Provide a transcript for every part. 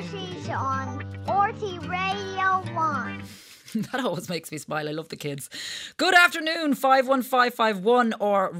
Darcy's on RT Radio 1. That always makes me smile. I love the kids. Good afternoon, 51551 or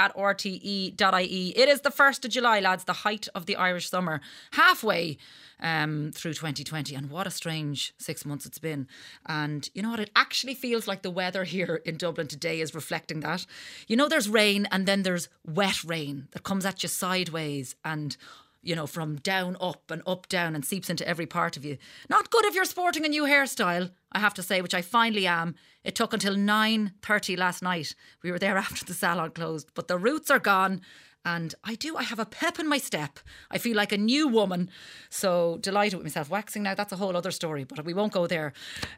ray@rte.ie. It is the 1st of July, lads, the height of the Irish summer. Halfway through 2020, and what a strange 6 months it's been. And you know what, it actually feels like the weather here in Dublin today is reflecting that. You know, there's rain and then there's wet rain that comes at you sideways and, you know, from down up and up down and seeps into every part of you. Not good if you're sporting a new hairstyle, I have to say, which I finally am. It took until 9:30 last night. We were there after the salon closed, but the roots are gone. And I have a pep in my step. I feel like a new woman. So delighted with myself. Waxing now, that's a whole other story, but we won't go there.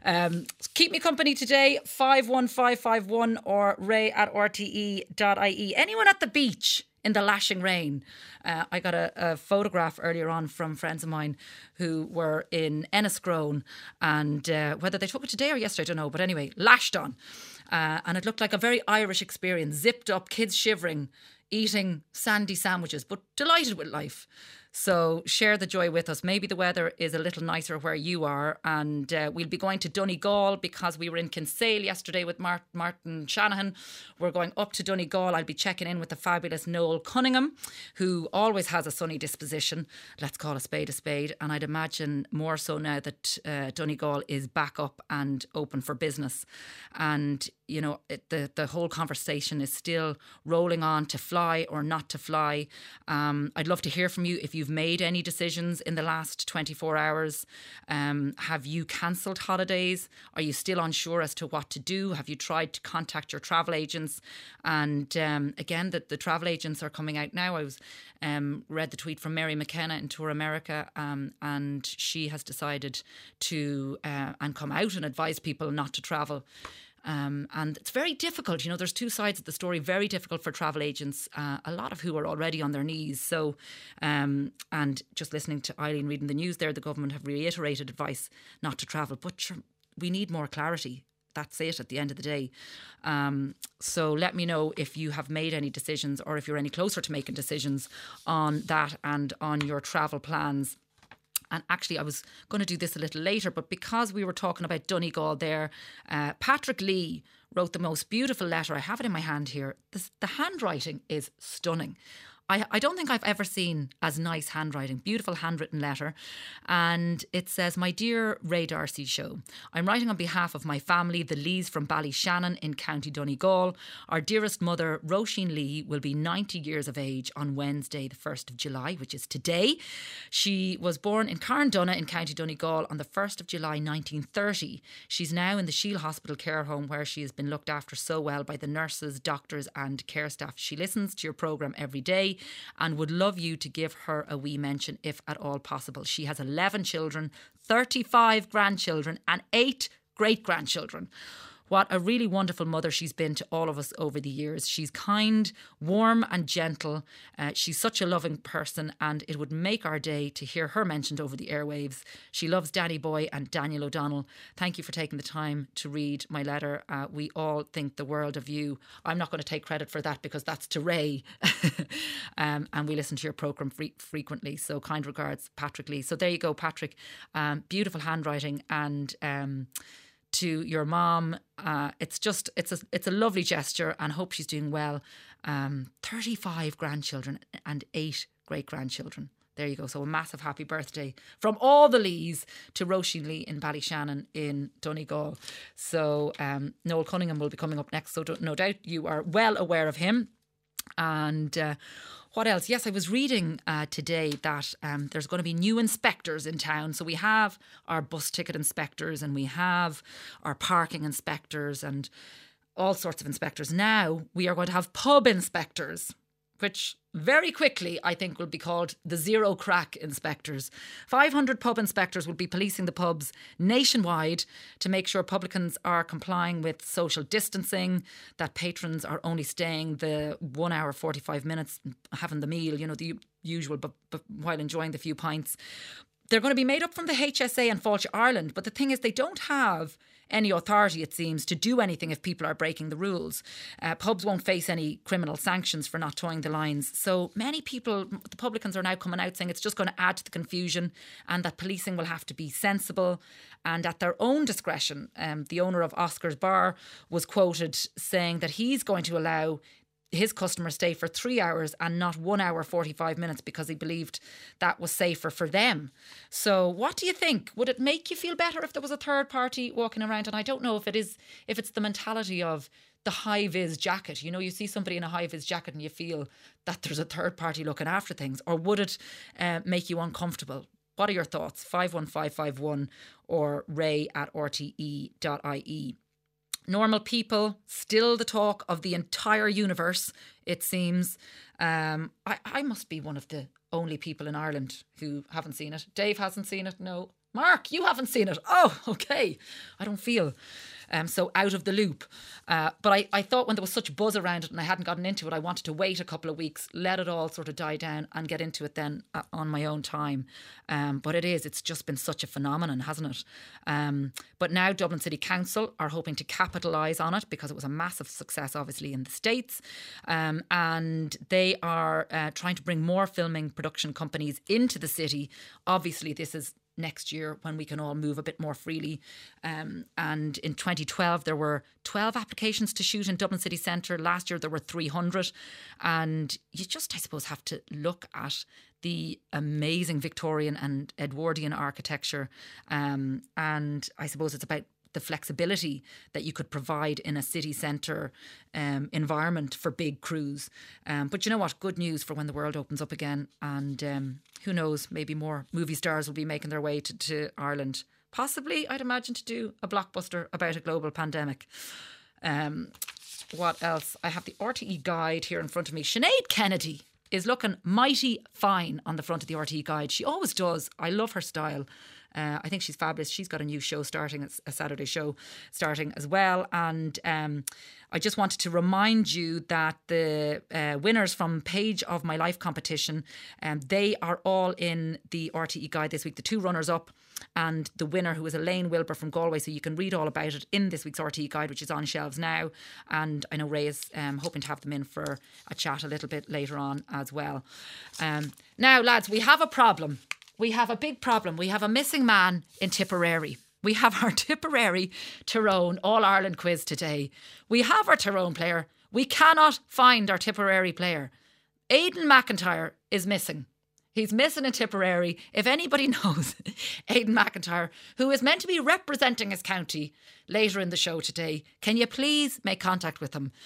Keep me company today, 51551 or ray@rte.ie. Anyone at the beach in the lashing rain? I got a photograph earlier on from friends of mine who were in Enniscrone, and whether they took it today or yesterday, I don't know. But anyway, lashed on. And it looked like a very Irish experience. Zipped up, kids shivering, eating sandy sandwiches, but delighted with life. So share the joy with us. Maybe the weather is a little nicer where you are, and we'll be going to Donegal because we were in Kinsale yesterday with Martin Shanahan. We're going up to Donegal. I'll be checking in with the fabulous Noel Cunningham, who always has a sunny disposition. Let's call a spade, and I'd imagine more so now that Donegal is back up and open for business. And you know, the whole conversation is still rolling on to fly or not to fly. I'd love to hear from you if you've made any decisions in the last 24 hours. Have you cancelled holidays? Are you still unsure as to what to do? Have you tried to contact your travel agents? And again, the travel agents are coming out now. I was read the tweet from Mary McKenna in Tour America, and she has decided to and come out and advise people not to travel. And it's very difficult. You know, there's two sides of the story. Very difficult for travel agents, a lot of who are already on their knees. So, and just listening to Eileen reading the news there, the government have reiterated advice not to travel. But sure, we need more clarity. That's it at the end of the day. So let me know if you have made any decisions or if you're any closer to making decisions on that and on your travel plans. And actually, I was going to do this a little later, but because we were talking about Donegal there, Patrick Lee wrote the most beautiful letter. I have it in my hand here. The handwriting is stunning. I don't think I've ever seen as nice handwriting. Beautiful handwritten letter. And it says, "My dear Ray D'Arcy Show, I'm writing on behalf of my family, the Lees from Ballyshannon in County Donegal. Our dearest mother, Roisin Lee, will be 90 years of age on Wednesday, the 1st of July, which is today. She was born in Carndonagh in County Donegal on the 1st of July 1930. She's now in the Shield Hospital care home where she has been looked after so well by the nurses, doctors and care staff. She listens to your programme every day and would love you to give her a wee mention if at all possible. She has 11 children, 35 grandchildren and 8 great-grandchildren. What a really wonderful mother she's been to all of us over the years. She's kind, warm and gentle. She's such a loving person, and it would make our day to hear her mentioned over the airwaves. She loves Danny Boy and Daniel O'Donnell. Thank you for taking the time to read my letter. We all think the world of you." I'm not going to take credit for that because that's to Ray. And we listen to your programme frequently. So kind regards, Patrick Lee. So there you go, Patrick. Beautiful handwriting, and to your mom, it's a lovely gesture, and hope she's doing well. 35 grandchildren and 8 great-grandchildren. There you go. So a massive happy birthday from all the Lees to Roisin Lee in Ballyshannon in Donegal. So Noel Cunningham will be coming up next, so no doubt you are well aware of him. And what else? Yes, I was reading today that there's going to be new inspectors in town. So we have our bus ticket inspectors and we have our parking inspectors and all sorts of inspectors. Now we are going to have pub inspectors, which very quickly I think will be called the zero crack inspectors. 500 pub inspectors will be policing the pubs nationwide to make sure publicans are complying with social distancing, that patrons are only staying the 1 hour 45 minutes having the meal, you know, the usual, but while enjoying the few pints. They're going to be made up from the HSA and Fáilte Ireland, but the thing is they don't have any authority, it seems, to do anything if people are breaking the rules. Pubs won't face any criminal sanctions for not towing the lines. So many people, the publicans, are now coming out saying it's just going to add to the confusion and that policing will have to be sensible and at their own discretion. The owner of Oscar's Bar was quoted saying that he's going to allow his customers stay for 3 hours and not 1 hour 45 minutes because he believed that was safer for them. So what do you think? Would it make you feel better if there was a third party walking around? And I don't know if it's the mentality of the high-vis jacket. You know, you see somebody in a high-vis jacket and you feel that there's a third party looking after things. Or would it make you uncomfortable? What are your thoughts? 51551 or ray@rte.ie. Normal people, still the talk of the entire universe, it seems. I must be one of the only people in Ireland who haven't seen it. Dave hasn't seen it, no. Mark, you haven't seen it. Oh, okay. I don't feel so out of the loop. But I thought when there was such buzz around it and I hadn't gotten into it, I wanted to wait a couple of weeks, let it all sort of die down and get into it then on my own time. But it's just been such a phenomenon, hasn't it? But now Dublin City Council are hoping to capitalise on it because it was a massive success, obviously, in the States. And they are trying to bring more filming production companies into the city. Obviously, this is next year when we can all move a bit more freely. And in 2012, there were 12 applications to shoot in Dublin City Centre. Last year, there were 300. And you just, I suppose, have to look at the amazing Victorian and Edwardian architecture. And I suppose it's about the flexibility that you could provide in a city centre environment for big crews. But you know what? Good news for when the world opens up again. And who knows, maybe more movie stars will be making their way to Ireland. Possibly, I'd imagine, to do a blockbuster about a global pandemic. What else? I have the RTE guide here in front of me. Sinead Kennedy is looking mighty fine on the front of the RTE guide. She always does. I love her style. I think she's fabulous. She's got a new show starting, a Saturday show starting as well. And I just wanted to remind you that the winners from Page of My Life competition, they are all in the RTE guide this week. The two runners up and the winner, who is Elaine Wilbur from Galway. So you can read all about it in this week's RTE guide, which is on shelves now. And I know Ray is hoping to have them in for a chat a little bit later on as well. Now, lads, we have a problem. We have a big problem. We have a missing man in Tipperary. We have our Tipperary Tyrone All-Ireland quiz today. We have our Tyrone player. We cannot find our Tipperary player. Aidan McIntyre is missing. He's missing in Tipperary. If anybody knows Aidan McIntyre, who is meant to be representing his county later in the show today, can you please make contact with him?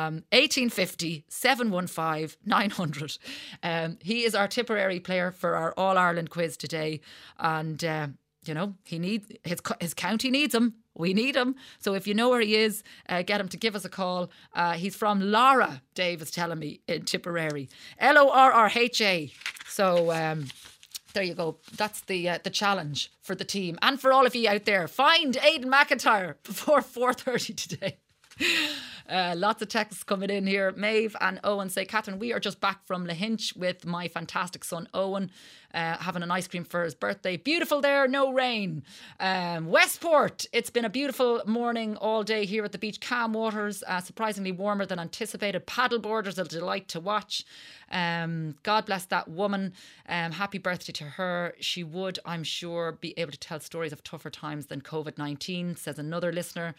1850 715 900. He is our Tipperary player for our All-Ireland quiz today. And, you know, his county needs him. We need him. So if you know where he is, get him to give us a call. He's from Lara, Dave is telling me, in Tipperary. Lorrha. So there you go. That's the challenge for the team. And for all of you out there, find Aidan McIntyre before 4:30 today. Lots of texts coming in here. Maeve and Owen say, Catherine, we are just back from Lahinch with my fantastic son Owen, having an ice cream for his birthday. Beautiful there, no rain. Westport, it's been a beautiful morning all day here at the beach. Calm waters, surprisingly warmer than anticipated. Paddleboarders, a delight to watch. God bless that woman. Happy birthday to her. She would, I'm sure, be able to tell stories of tougher times than COVID-19, says another listener.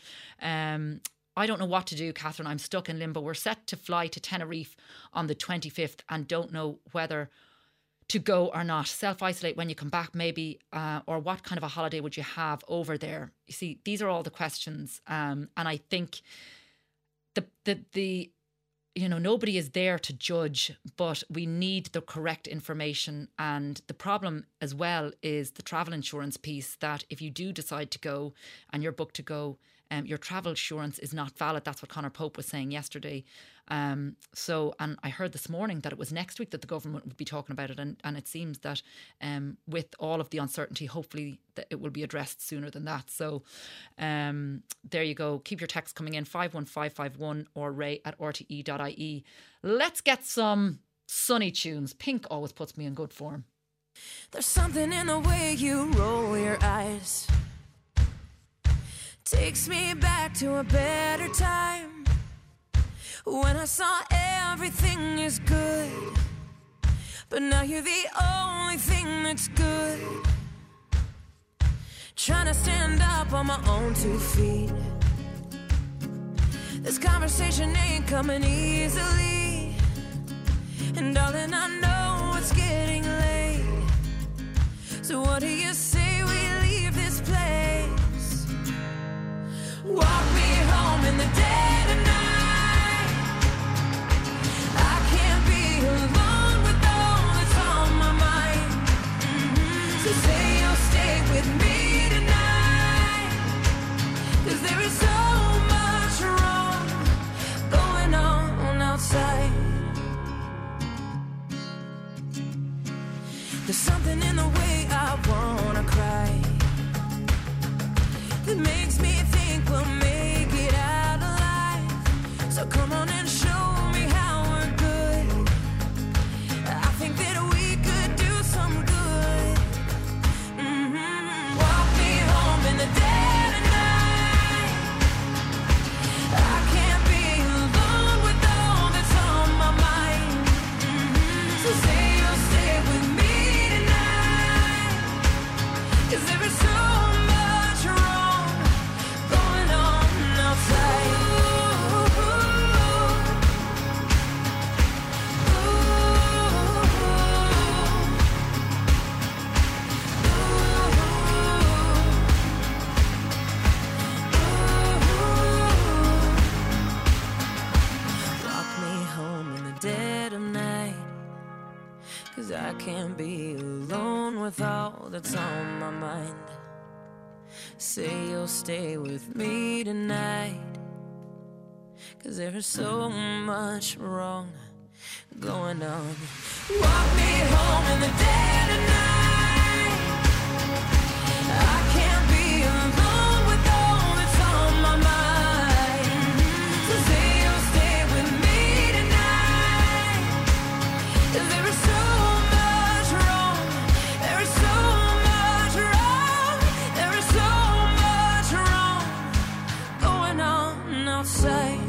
I don't know what to do, Catherine. I'm stuck in limbo. We're set to fly to Tenerife on the 25th and don't know whether to go or not. Self-isolate when you come back, maybe, or what kind of a holiday would you have over there? You see, these are all the questions. And I think the you know, nobody is there to judge, but we need the correct information. And the problem as well is the travel insurance piece, that if you do decide to go and you're booked to go, your travel insurance is not valid. That's what Conor Pope was saying yesterday. And I heard this morning that it was next week that the government would be talking about it. And it seems that with all of the uncertainty, hopefully that it will be addressed sooner than that. So there you go. Keep your texts coming in, 51551 or ray@rte.ie. Let's get some sunny tunes. Pink always puts me in good form. There's something in the way you roll your eyes. Takes me back to a better time, when I saw everything is good, but now you're the only thing that's good. Trying to stand up on my own 2 feet. This conversation ain't coming easily, and darling, I know it's getting late. So what do you say we leave this place? Walk me home in the dead of night. I can't be alone with all that's on my mind. So say you'll stay with me tonight, 'cause there is so much wrong going on outside. There's something in the way I wanna cry that makes me think we'll make it out alive. So come on and show me how we're good. I think that we could do some good. Walk me home in the dead of night. I can't be alone with all that's on my mind. So say you'll stay with me tonight, 'cause there is so much wrong going on outside. Walk me home in the dead of night, 'cause I can't be alone with all that's on my mind. Say you'll stay with me tonight, 'cause there is so much wrong going on. Walk me home in the dead of night. I can't be alone with all that's on my mind. So say you'll stay with me tonight, 'cause there is so much wrong. There is so much wrong. There is so much wrong going on outside.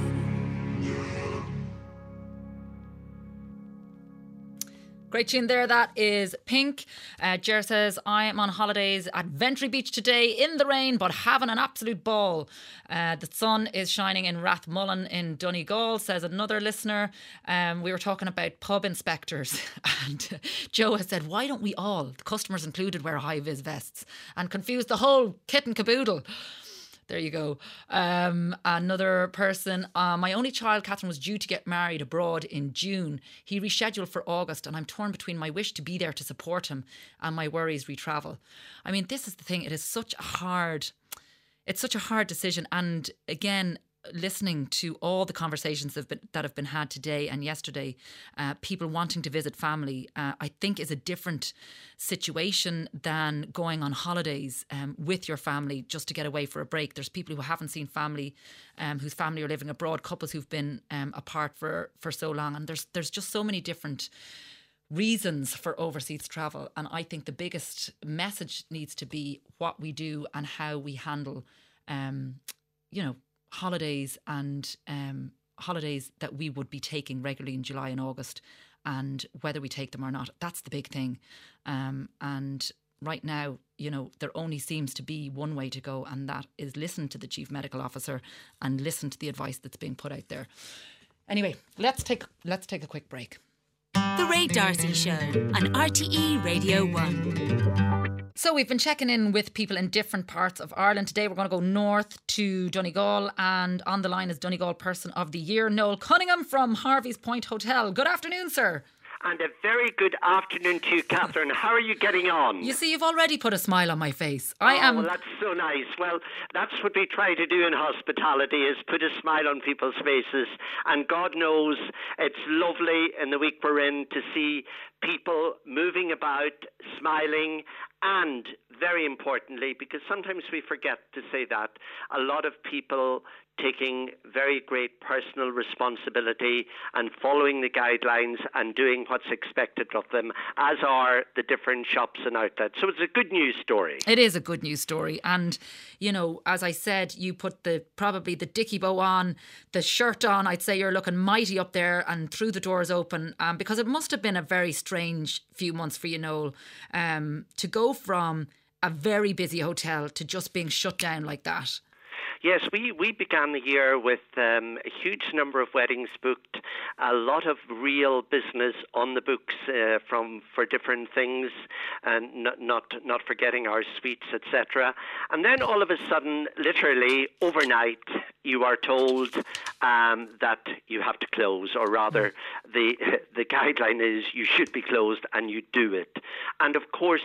Great tune there. That is Pink. Jer says, I am on holidays at Ventry Beach today in the rain, but having an absolute ball. The sun is shining in Rathmullen in Donegal, says another listener. We were talking about pub inspectors and Joe has said, why don't we all, the customers included, wear high-vis vests and confuse the whole kit and caboodle? There you go. Another person, my only child, Catherine, was due to get married abroad in June. He rescheduled for August and I'm torn between my wish to be there to support him and my worries re-travel. I mean, this is the thing. It's such a hard decision. And again, listening to all the conversations that have been had today and yesterday, people wanting to visit family, I think is a different situation than going on holidays with your family just to get away for a break. There's people who haven't seen family, whose family are living abroad, couples who've been apart for so long, and there's just so many different reasons for overseas travel. And I think the biggest message needs to be what we do and how we handle, holidays and holidays that we would be taking regularly in July and August, and whether we take them or not. That's the big thing. And right now, there only seems to be one way to go, and that is listen to the Chief Medical Officer and listen to the advice that's being put out there. Anyway, let's take a quick break. The Ray D'Arcy Show on RTE Radio 1. So we've been checking in with people in different parts of Ireland. Today we're going to go north to Donegal, and on the line is Donegal Person of the Year, Noel Cunningham from Harvey's Point Hotel. Good afternoon, sir. And a very good afternoon to you, Catherine. How are you getting on? You see, you've already put a smile on my face. Well, that's so nice. Well, that's what we try to do in hospitality, is put a smile on people's faces. And God knows it's lovely in the week we're in to see people moving about, smiling, And very importantly, because sometimes we forget to say that, a lot of people taking very great personal responsibility and following the guidelines and doing what's expected of them, as are the different shops and outlets. So it's a good news story. It is a good news story. And, you know, as I said, you put probably the dicky bow on, the shirt on. I'd say you're looking mighty up there and through the doors open, because it must have been a very strange few months for you, Noel, to go from a very busy hotel to just being shut down like that. Yes, we began the year with a huge number of weddings booked, a lot of real business on the books for different things, and not forgetting our suites, etc. And then all of a sudden, literally overnight, you are told that you have to close, or rather, the guideline is you should be closed, and you do it. And of course,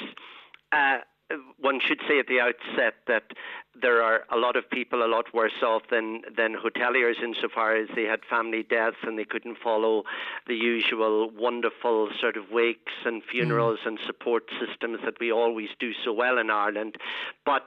one should say at the outset that there are a lot of people a lot worse off than hoteliers, insofar as they had family deaths and they couldn't follow the usual wonderful sort of wakes and funerals and support systems that we always do so well in Ireland. But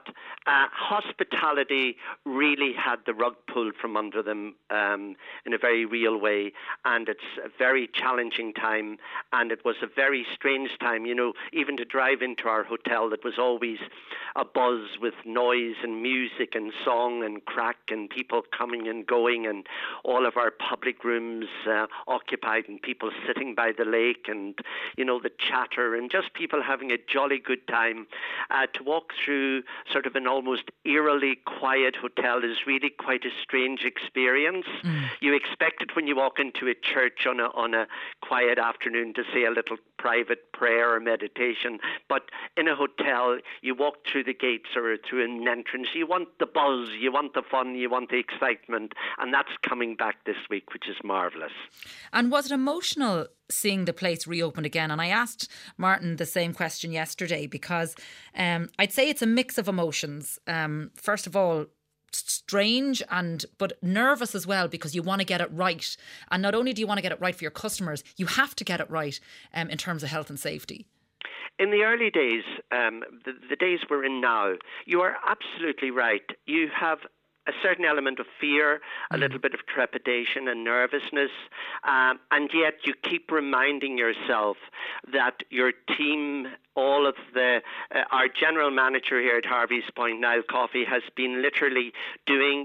hospitality really had the rug pulled from under them in a very real way, and it's a very challenging time, and it was a very strange time, you know, even to drive into our hotel that was always a buzz with noise and music and song and crack and people coming and going, and all of our public rooms occupied and people sitting by the lake, and, you know, the chatter and just people having a jolly good time. To walk through sort of an almost eerily quiet hotel is really quite a strange experience. You expect it when you walk into a church on a quiet afternoon to say a little private prayer or meditation, but in a hotel you walk through the gates or through an entrance, you want the buzz, you want the fun, you want the excitement, and that's coming back this week, which is marvellous. And was it emotional seeing the place reopen again? And I asked Martin the same question yesterday, because I'd say it's a mix of emotions. First of all, strange but nervous as well, because you want to get it right. And not only do you want to get it right for your customers, you have to get it right in terms of health and safety. In the early days, the days we're in now, you are absolutely right. You have a certain element of fear, a little bit of trepidation and nervousness, and yet you keep reminding yourself that your team, all of our general manager here at Harvey's Point, Niall Coffey, has been literally doing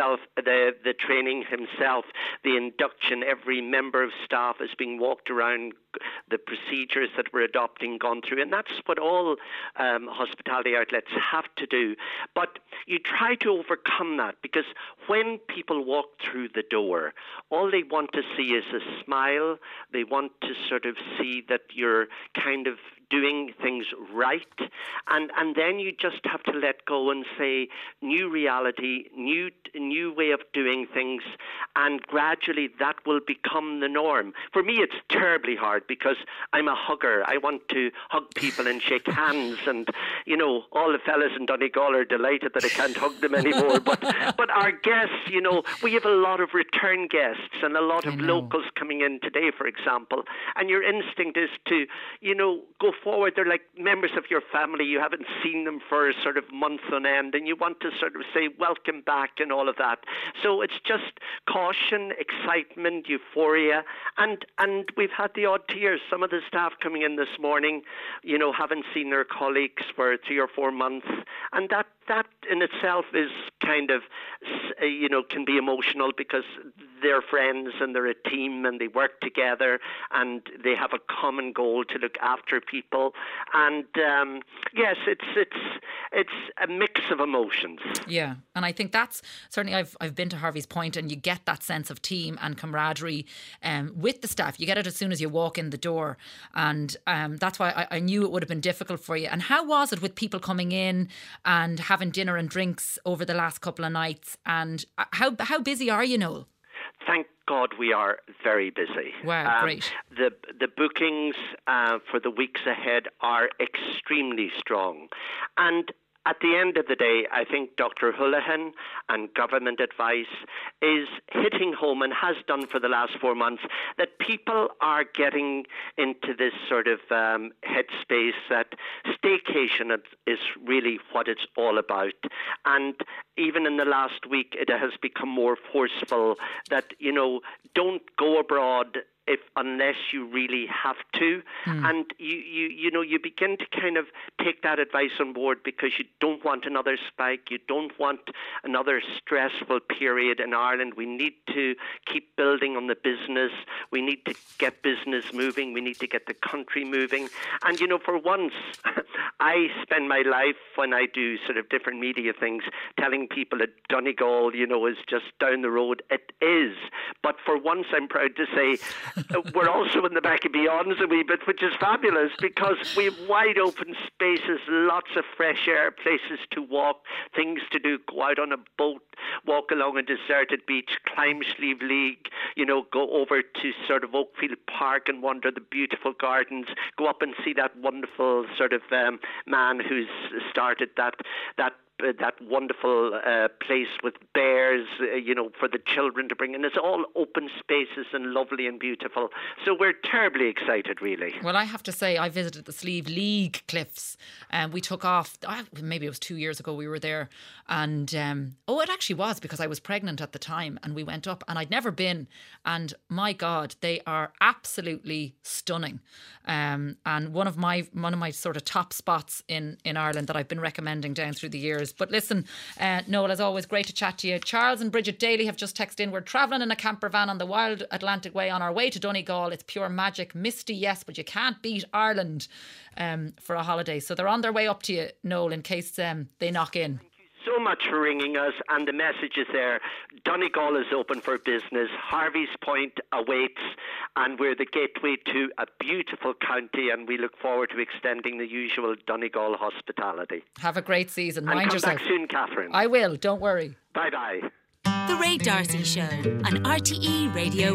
the training himself, the induction. Every member of staff is being walked around, the procedures that we're adopting, gone through, and that's what all hospitality outlets have to do. But you try to overcome that, because when people walk through the door, all they want to see is a smile. They want to sort of see that you're kind of doing things right, and then you just have to let go and say, new reality, new way of doing things, and gradually that will become the norm. For me, it's terribly hard, because I'm a hugger. I want to hug people and shake hands, and, you know, all the fellas in Donegal are delighted that I can't hug them anymore. But our guests, you know, we have a lot of return guests and a lot of locals coming in today, for example, and your instinct is to, you know, go forward. They're like members of your family. You haven't seen them for sort of months on end, and you want to sort of say welcome back and all of that. So it's just caution, excitement, euphoria, and we've had the odd tears. Some of the staff coming in this morning, you know, haven't seen their colleagues for 3 or 4 months, and that in itself is kind of, you know, can be emotional, because they're friends and they're a team and they work together and they have a common goal to look after people. And yes, it's a mix of emotions. Yeah, and I think that's certainly, I've been to Harvey's Point, and you get that sense of team and camaraderie with the staff. You get it as soon as you walk in the door, and that's why I knew it would have been difficult for you. And how was it with people coming in and having dinner and drinks over the last couple of nights? And how busy are you, Noel? Thank God we are very busy. Wow, great. The bookings for the weeks ahead are extremely strong. And at the end of the day, I think Dr. Houlihan and government advice is hitting home and has done for the last 4 months that people are getting into this sort of headspace that staycation is really what it's all about. And even in the last week, it has become more forceful that, don't go abroad unless you really have to. And you begin to kind of take that advice on board because you don't want another spike, you don't want another stressful period in Ireland. We need to keep building on the business, we need to get business moving, we need to get the country moving. And for once, I spend my life when I do sort of different media things telling people that Donegal, is just down the road. It is. But for once, I'm proud to say we're also in the back of Beyonds a wee bit, which is fabulous because we have wide open spaces, lots of fresh air, places to walk, things to do, go out on a boat, walk along a deserted beach, climb Slieve League, go over to sort of Oakfield Park and wander the beautiful gardens, go up and see that wonderful sort of man who's started that wonderful place with bears, for the children to bring in. It's all open spaces and lovely and beautiful. So we're terribly excited, really. Well, I have to say, I visited the Slieve League cliffs and we took off, maybe it was 2 years ago we were there. And, it actually was because I was pregnant at the time and we went up and I'd never been. And my God, they are absolutely stunning. And one of my sort of top spots in Ireland that I've been recommending down through the years. But listen, Noel, as always, great to chat to you. Charles and Bridget Daly have just texted in. We're travelling in a camper van on the wild Atlantic Way on our way to Donegal. It's pure magic. Misty, yes, but you can't beat Ireland for a holiday. So they're on their way up to you, Noel, in case they knock in. So much for ringing us, and the message is there. Donegal is open for business. Harvey's Point awaits, and we're the gateway to a beautiful county, and we look forward to extending the usual Donegal hospitality. Have a great season. And Mind come yourself. back soon, Catherine. I will. Don't worry. Bye-bye. The Ray D'Arcy Show on RTE Radio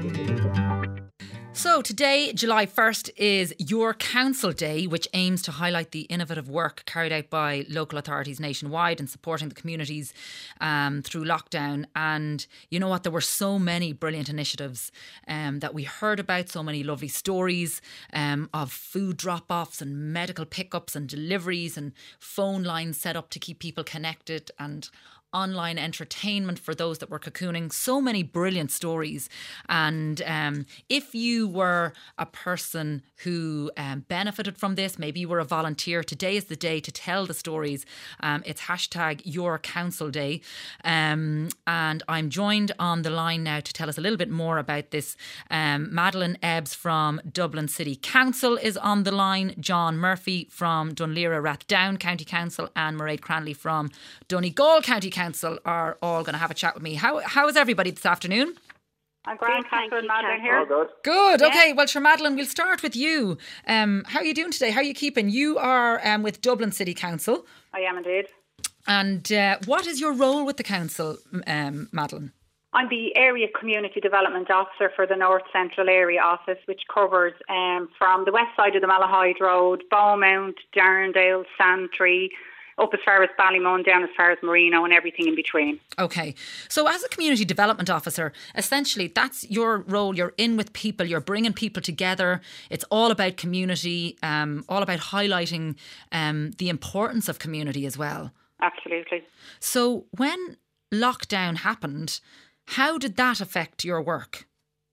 1. So today, July 1st, is Your Council Day, which aims to highlight the innovative work carried out by local authorities nationwide in supporting the communities through lockdown. And you know what? There were so many brilliant initiatives that we heard about, so many lovely stories of food drop-offs and medical pickups and deliveries and phone lines set up to keep people connected and online entertainment for those that were cocooning. So many brilliant stories. And if you were a person who benefited from this, maybe you were a volunteer, today is the day to tell the stories. It's hashtag Your Council Day. And I'm joined on the line now to tell us a little bit more about this. Madeleine Ebbs from Dublin City Council is on the line. John Murphy from Dunleera Rathdown County Council and Mairead Cranley from Donegal County Council are all going to have a chat with me. How is everybody this afternoon? I'm grand, Catherine. Madeleine here. Oh, good. Good. Yeah. Okay. Well, sure, Madeleine, we'll start with you. How are you doing today? How are you keeping? You are with Dublin City Council. I am indeed. And what is your role with the council, Madeleine? I'm the Area Community Development Officer for the North Central Area Office, which covers from the west side of the Malahide Road, Beaumont, Darndale, Sandtree, up as far as Ballymun, down as far as Marino and everything in between. Okay. So as a community development officer, essentially that's your role. You're in with people, you're bringing people together. It's all about community, all about highlighting the importance of community as well. Absolutely. So when lockdown happened, how did that affect your work?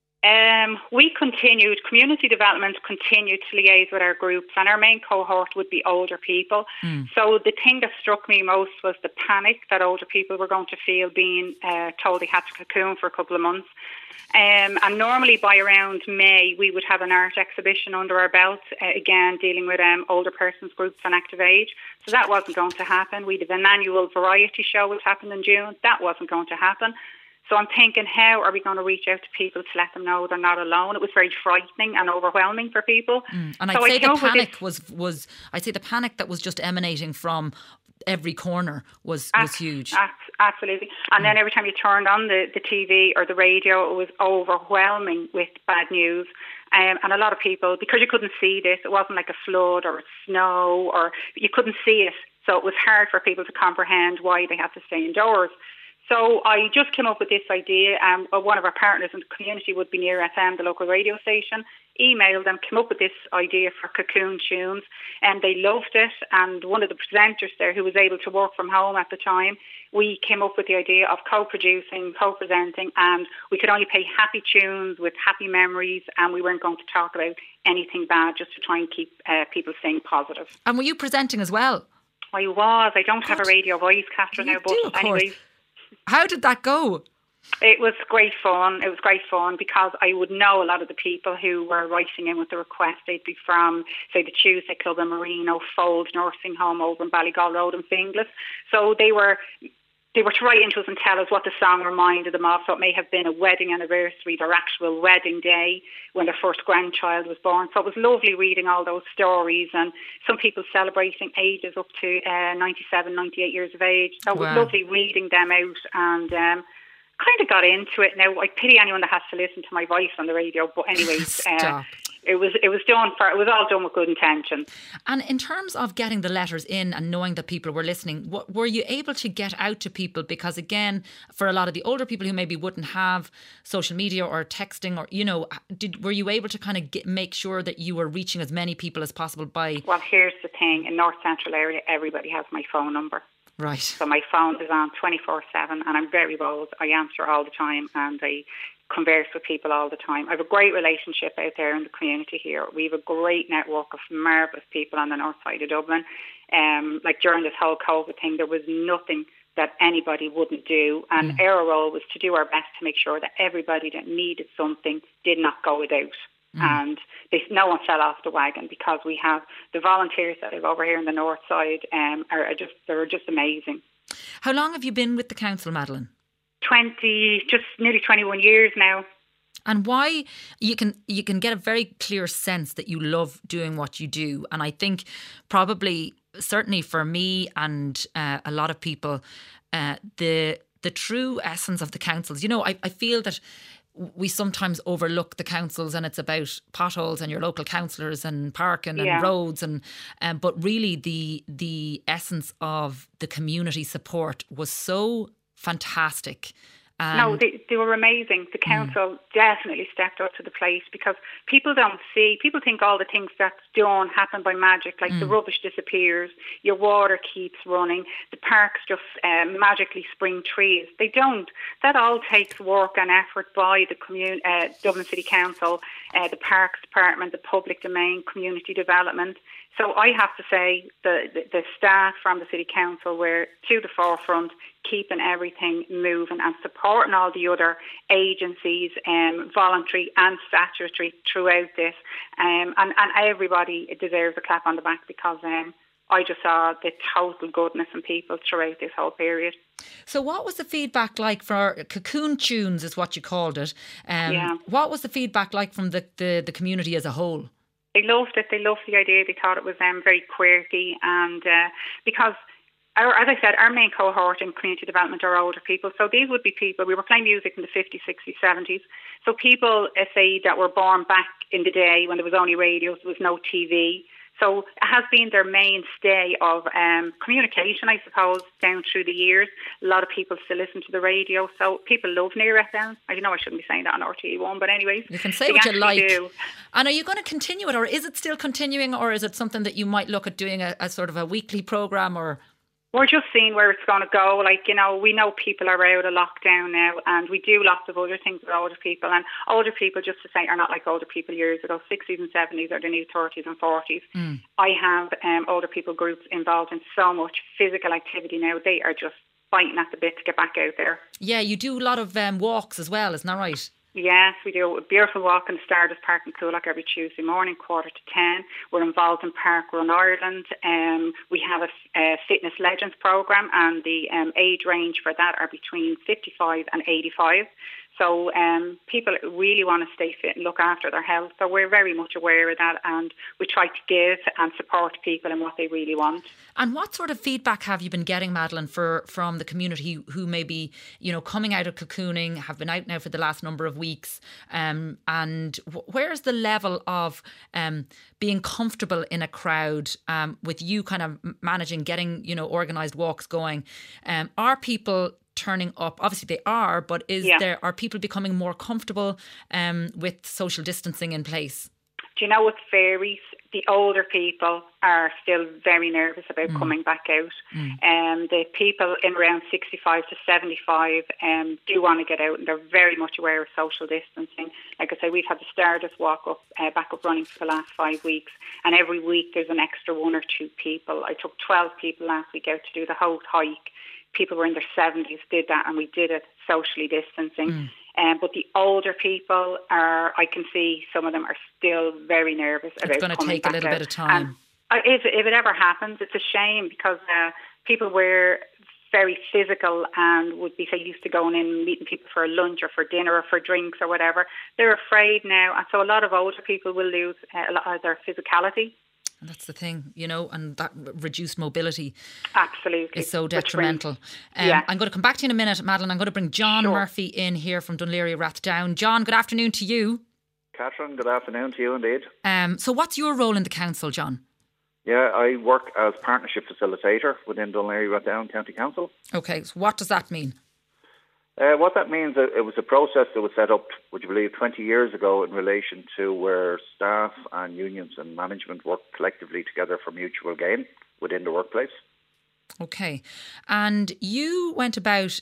Community development continued to liaise with our groups, and our main cohort would be older people. So the thing that struck me most was the panic that older people were going to feel being told they had to cocoon for a couple of months. And normally by around May, we would have an art exhibition under our belt, again, dealing with older persons groups and active age. So that wasn't going to happen. We'd have an annual variety show which happened in June. That wasn't going to happen. So I'm thinking, how are we going to reach out to people to let them know they're not alone? It was very frightening and overwhelming for people. And I'd say the panic was I'd say the panic that was just emanating from every corner was huge. Absolutely. And then every time you turned on the TV or the radio, it was overwhelming with bad news. And a lot of people, because you couldn't see this, it wasn't like a flood or snow, or you couldn't see it. So it was hard for people to comprehend why they had to stay indoors. So I just came up with this idea. One of our partners in the community would be Near FM, the local radio station. Emailed them, came up with this idea for Cocoon Tunes, and they loved it. And one of the presenters there, who was able to work from home at the time, we came up with the idea of co-producing, co-presenting, and we could only play happy tunes with happy memories, and we weren't going to talk about anything bad, just to try and keep people staying positive. And were you presenting as well? I was. I don't have a radio voice, Catherine, now, but anyways. How did that go? It was great fun. It was great fun because I would know a lot of the people who were writing in with the request. They'd be from, say, the Tuesday Club in Marino, Fold Nursing Home over in Ballygall Road in Finglas. So they were to write into us and tell us what the song reminded them of. So it may have been a wedding anniversary, their actual wedding day when their first grandchild was born. So it was lovely reading all those stories, and some people celebrating ages up to 97, 98 years of age. So it was lovely reading them out, and kind of got into it. Now, I pity anyone that has to listen to my voice on the radio, but anyways, it was all done with good intention. And in terms of getting the letters in and knowing that people were listening, were you able to get out to people? Because again, for a lot of the older people who maybe wouldn't have social media or texting, or were you able to kind of make sure that you were reaching as many people as possible by? Well, here's the thing: in North Central area, everybody has my phone number. Right. So my phone is on 24/7, and I'm very bold. I answer all the time, and I converse with people all the time. I have a great relationship out there in the community here. We have a great network of marvellous people on the north side of Dublin. Like during this whole COVID thing, there was nothing that anybody wouldn't do, and our role was to do our best to make sure that everybody that needed something did not go without. And no one fell off the wagon, because we have the volunteers that live over here in the north side they're just amazing. How long have you been with the council, Madeleine? Just nearly 21 years now. And why? You can get a very clear sense that you love doing what you do. And I think probably, certainly for me and a lot of people, the true essence of the councils, I feel that we sometimes overlook the councils, and it's about potholes and your local councillors and parking and roads, but really the essence of the community support was so fantastic. No, they were amazing. The council definitely stepped up to the plate, because people think all the things that's done happen by magic, like the rubbish disappears, your water keeps running, the parks just magically spring trees. They don't. That all takes work and effort by the Dublin City Council, the Parks Department, the Public Domain, Community Development. So I have to say the staff from the City Council were to the forefront, keeping everything moving and supporting all the other agencies, voluntary and statutory, throughout this. And everybody deserves a clap on the back, because I just saw the total goodness in people throughout this whole period. So what was the feedback like for Cocoon Tunes, is what you called it? What was the feedback like from the community as a whole? They loved it. They loved the idea. They thought it was very quirky, and because, as I said, our main cohort in community development are older people. So these would be people, we were playing music in the 50s, 60s, 70s. So people, say, that were born back in the day when there was only radios, there was no TV. So it has been their mainstay of communication, I suppose, down through the years. A lot of people still listen to the radio, so people love Near FM. I know I shouldn't be saying that on RTE1, but anyways. You can say what you like. Do. And are you going to continue it, or is it still continuing, or is it something that you might look at doing a sort of a weekly programme, or...? We're just seeing where it's going to go. We know people are out of lockdown now, and we do lots of other things with older people. And older people, just to say, are not like older people years ago. 60s and 70s are the new 30s and 40s. I have older people groups involved in so much physical activity now. They are just fighting at the bit to get back out there. Yeah, you do a lot of walks as well, isn't that right? Yes, we do a beautiful walk in the Stardust Park in Coolock every Tuesday morning, 9:45. We're involved in Park Run Ireland. We have a Fitness Legends programme, and the age range for that are between 55 and 85. So people really want to stay fit and look after their health. So we're very much aware of that, and we try to give and support people in what they really want. And what sort of feedback have you been getting, Madeleine, from the community who may be, coming out of cocooning, have been out now for the last number of weeks? And where's the level of being comfortable in a crowd with you kind of managing, getting, organised walks going? Are people turning up? Obviously they are, but are people becoming more comfortable with social distancing in place? Do you know what varies? The older people are still very nervous about coming back out. The people in around 65 to 75 do want to get out, and they're very much aware of social distancing. Like I say, we've had the Stardust walk back up running for the last 5 weeks, and every week there's an extra 1 or 2 people. I took 12 people last week out to do the whole hike. People were in their 70s, did that, and we did it socially distancing. But the older people I can see some of them are still very nervous about coming back out. It's going to take a little bit of time. And if it ever happens, it's a shame, because people were very physical and would be, say, used to going in and meeting people for a lunch or for dinner or for drinks or whatever. They're afraid now, and so a lot of older people will lose a lot of their physicality. And that's the thing, and that reduced mobility absolutely is so detrimental. Yeah. I'm going to come back to you in a minute, Madeleine. I'm going to bring John Murphy in here from Dún Laoghaire Rathdown. John, good afternoon to you. Catherine, good afternoon to you indeed. So what's your role in the council, John? Yeah, I work as partnership facilitator within Dún Laoghaire Rathdown County Council. Okay, so what does that mean? What that means, it was a process that was set up, would you believe, 20 years ago in relation to where staff and unions and management work collectively together for mutual gain within the workplace. Okay. And you went about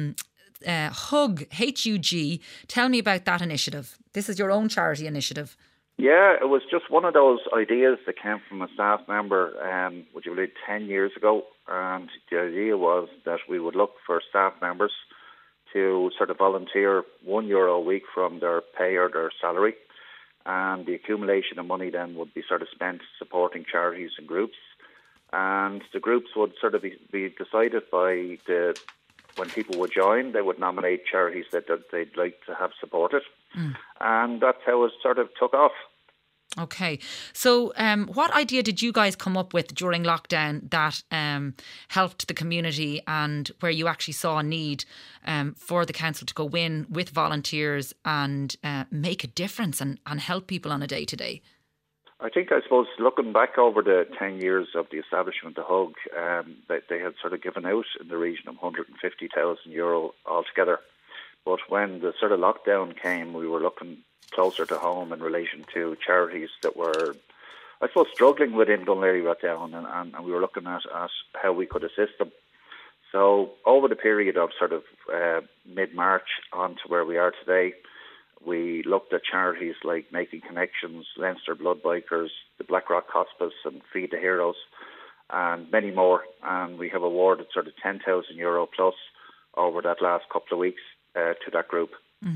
HUG, H-U-G. Tell me about that initiative. This is your own charity initiative. Yeah, it was just one of those ideas that came from a staff member, would you believe, 10 years ago. And the idea was that we would look for staff members to sort of volunteer €1 a week from their pay or their salary, and the accumulation of money then would be sort of spent supporting charities and groups, and the groups would sort of be decided by when people would join, they would nominate charities that they'd like to have supported, and that's how it sort of took off. Okay. So what idea did you guys come up with during lockdown that helped the community, and where you actually saw a need for the council to go in with volunteers and make a difference and help people on a day-to-day? I suppose, looking back over the 10 years of the establishment of HUG, they had sort of given out in the region of €150,000 altogether. But when the sort of lockdown came, we were looking closer to home in relation to charities that were, I suppose, struggling within Dún Laoghaire Rathdown, and we were looking at how we could assist them. So over the period of sort of mid-March on to where we are today, we looked at charities like Making Connections, Leinster Blood Bikers, the Blackrock Hospice and Feed the Heroes, and many more. And we have awarded sort of €10,000 plus over that last couple of weeks to that group.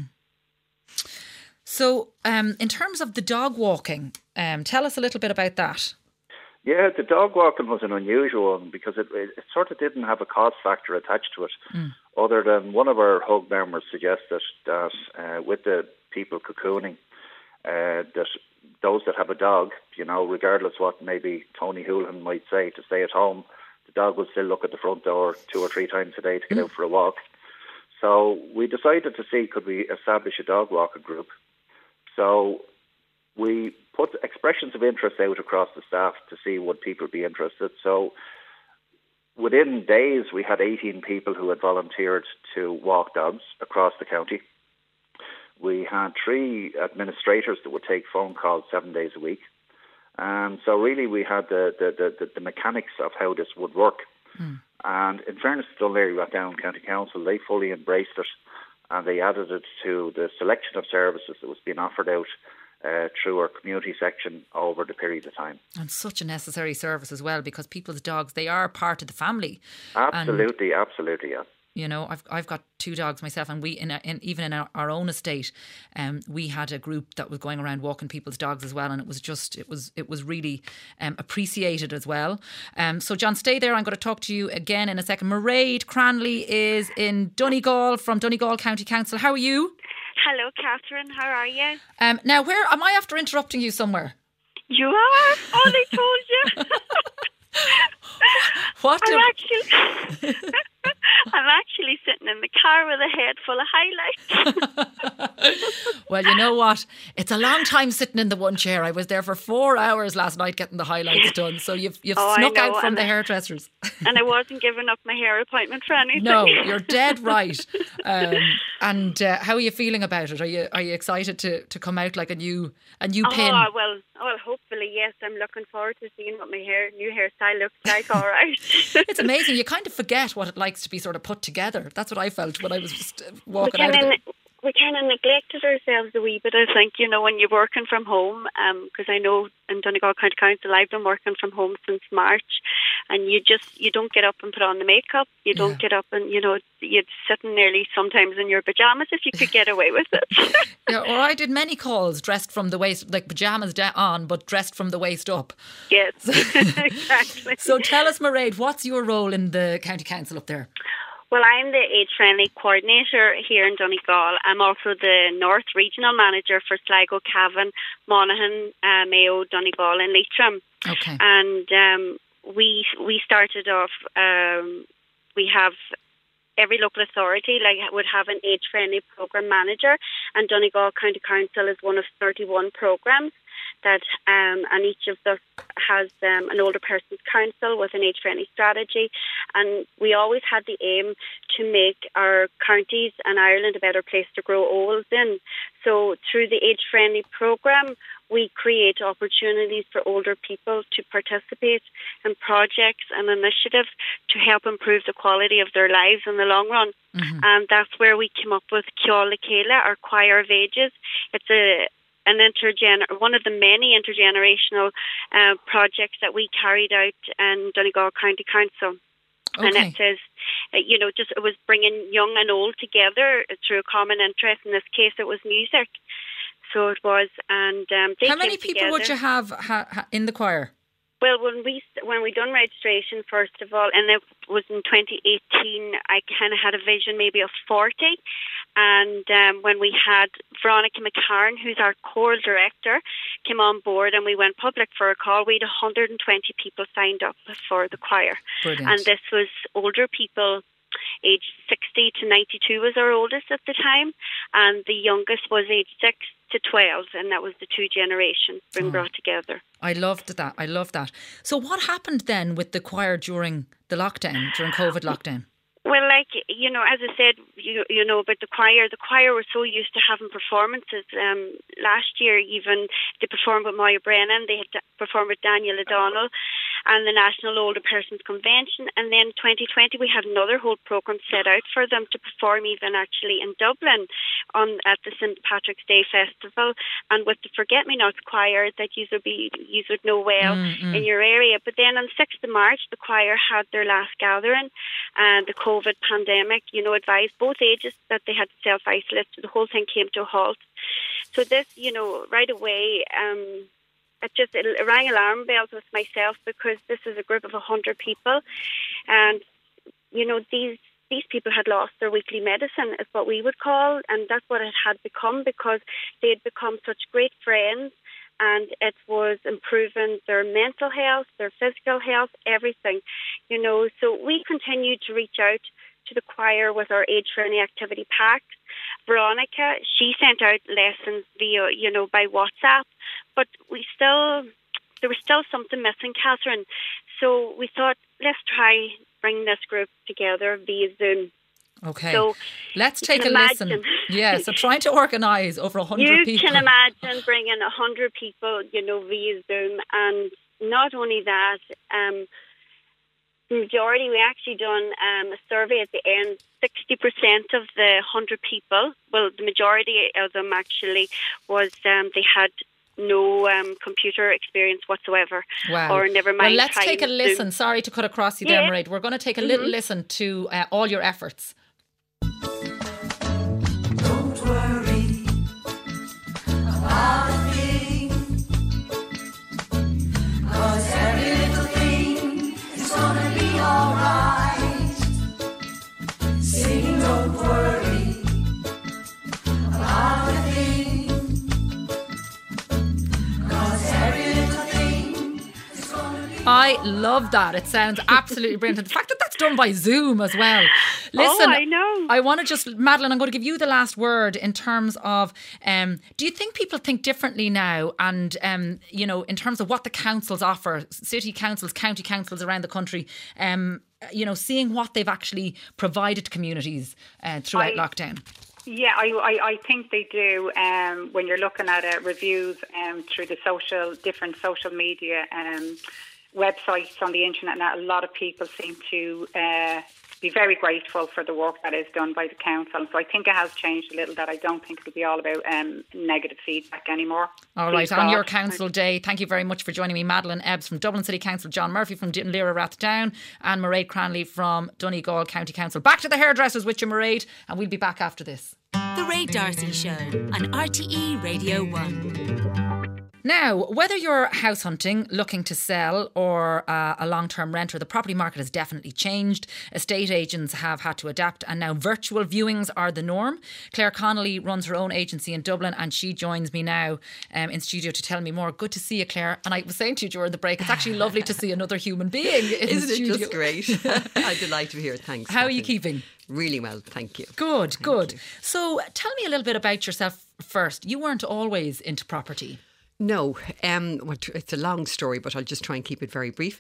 So in terms of the dog walking, tell us a little bit about that. Yeah, the dog walking was an unusual one because it sort of didn't have a cost factor attached to it, other than one of our HUG members suggested that with the people cocooning, that those that have a dog, regardless what maybe Tony Houlihan might say to stay at home, the dog would still look at the front door 2 or 3 times a day to get out for a walk. So we decided to see, could we establish a dog walking group? So we put expressions of interest out across the staff to see would people be interested. So within days, we had 18 people who had volunteered to walk dogs across the county. We had 3 administrators that would take phone calls 7 days a week. And so really we had the mechanics of how this would work. And in fairness to Dún Laoghaire Rathdown County Council, they fully embraced it, and they added it to the selection of services that was being offered out through our community section over the period of time. And such a necessary service as well, because people's dogs, they are part of the family. Absolutely, yeah. I've got 2 dogs myself, and we even in our own estate, we had a group that was going around walking people's dogs as well, and it was really appreciated as well. So John, stay there. I'm going to talk to you again in a second. Mairead Cranley is in Donegal from Donegal County Council. How are you? Hello, Catherine. How are you? Now, where am I after interrupting you somewhere? You are. Oh, they told you. What? I'm actually sitting in the car with a head full of highlights. Well, you know what? It's a long time sitting in the one chair. I was there for 4 hours last night getting the highlights done. So you've snuck out from the hairdressers. And I wasn't giving up my hair appointment for anything. No, you're dead right. And how are you feeling about it? Are you excited to come out like a new pin? Oh, well, hopefully, yes. I'm looking forward to seeing what my new hairstyle looks like, all right. It's amazing. You kind of forget what it likes to be sort of put together. That's what I felt when I was just walking out of it. We kind of neglected ourselves a wee bit, I think, when you're working from home, because I know in Donegal County Council I've been working from home since March, and you don't get up and put on the makeup, you don't get up and, you'd sit nearly sometimes in your pyjamas if you could get away with it. Yeah, or I did many calls dressed from the waist, like pyjamas on, but dressed from the waist up. Yes, exactly. So tell us, Mairead, what's your role in the County Council up there? Well, I'm the age-friendly coordinator here in Donegal. I'm also the North Regional Manager for Sligo, Cavan, Monaghan, Mayo, Donegal and Leitrim. Okay. And we started off, we have every local authority would have an age-friendly programme manager, and Donegal County Council is one of 31 programmes that, and each of us has an older person's council with an age-friendly strategy, and we always had the aim to make our counties and Ireland a better place to grow old in. So through the age-friendly programme, we create opportunities for older people to participate in projects and initiatives to help improve the quality of their lives in the long run. Mm-hmm. And that's where we came up with Ceol Céile, our Choir of Ages. It's one of the many intergenerational projects that we carried out in Donegal County Council. Okay. And it says, it was bringing young and old together through a common interest. In this case, it was music. So it was, and how many people would you have in the choir? Well, when we done registration, first of all, and it was in 2018, I kind of had a vision maybe of 40. And when we had Veronica McCarran, who's our choral director, came on board and we went public for a call, we had 120 people signed up for the choir. Brilliant. And this was older people, aged 60 to 92 was our oldest at the time, and the youngest was aged 6 to 12, and that was the two generations being brought together. I loved that. So what happened then with the choir during the lockdown, during COVID lockdown? Well, as I said, about the choir were so used to having performances. Last year, even, they performed with Moya Brennan, they had performed with Daniel O'Donnell and the National Older Persons Convention. And then 2020, we had another whole programme set out for them to perform even actually in Dublin at the St. Patrick's Day Festival, and with the Forget-Me-Nots choir that you would know well in your area. But then on 6th of March, the choir had their last gathering, and the COVID pandemic, advised both ages that they had to self-isolate, so the whole thing came to a halt. So this, right away, it rang alarm bells with myself, because this is a group of 100 people, and these people had lost their weekly medicine, is what we would call, and that's what it had become, because they had become such great friends, and it was improving their mental health, their physical health, everything, So we continued to reach out to the choir with our age-friendly activity packs. Veronica, she sent out lessons via, by WhatsApp, but there was still something missing, Catherine. So we thought, let's try bring this group together via Zoom. Okay, so let's take a listen. Yeah, so trying to organise over 100 people. You can imagine bringing 100 people, via Zoom, and not only that, the majority, we actually done a survey at the end, 60% of the 100 people, well, the majority of them actually was they had no computer experience whatsoever. Wow. Or never mind. Well, let's take a listen. Sorry to cut across you there, Mairead. We're going to take a little listen to all your efforts. Don't worry about a thing, 'cause every little thing is gonna be alright. Sing, don't worry about love that. It sounds absolutely brilliant. And the fact that that's done by Zoom as well. Listen, I know. I want to just, Madeleine, I'm going to give you the last word in terms of, do you think people think differently now? And, you know, in terms of what the councils offer, city councils, county councils around the country, you know, seeing what they've actually provided to communities throughout lockdown. Yeah, I think they do. When you're looking at reviews through the different social media websites on the internet, and a lot of people seem to be very grateful for the work that is done by the council. So I think it has changed a little. That I don't think it'll be all about negative feedback anymore. All right, on your council day, thank you very much for joining me, Madeleine Ebbs from Dublin City Council, John Murphy from Lira Rathdown, and Mairead Cranley from Donegal County Council. Back to the hairdressers with you, Mairead, and we'll be back after this. The Ray D'Arcy Show on RTE Radio 1. Now, whether you're house hunting, looking to sell, or a long-term renter, the property market has definitely changed. Estate agents have had to adapt, and now virtual viewings are the norm. Claire Connolly runs her own agency in Dublin, and she joins me now in studio to tell me more. Good to see you, Claire. And I was saying to you during the break, it's actually lovely to see another human being in the studio. Isn't it just great? I'm delighted to be here. Thanks. How are you keeping? Really well, thank you. Good. Thank you. So tell me a little bit about yourself first. You weren't always into property. No, well, it's a long story, but I'll just try and keep it very brief.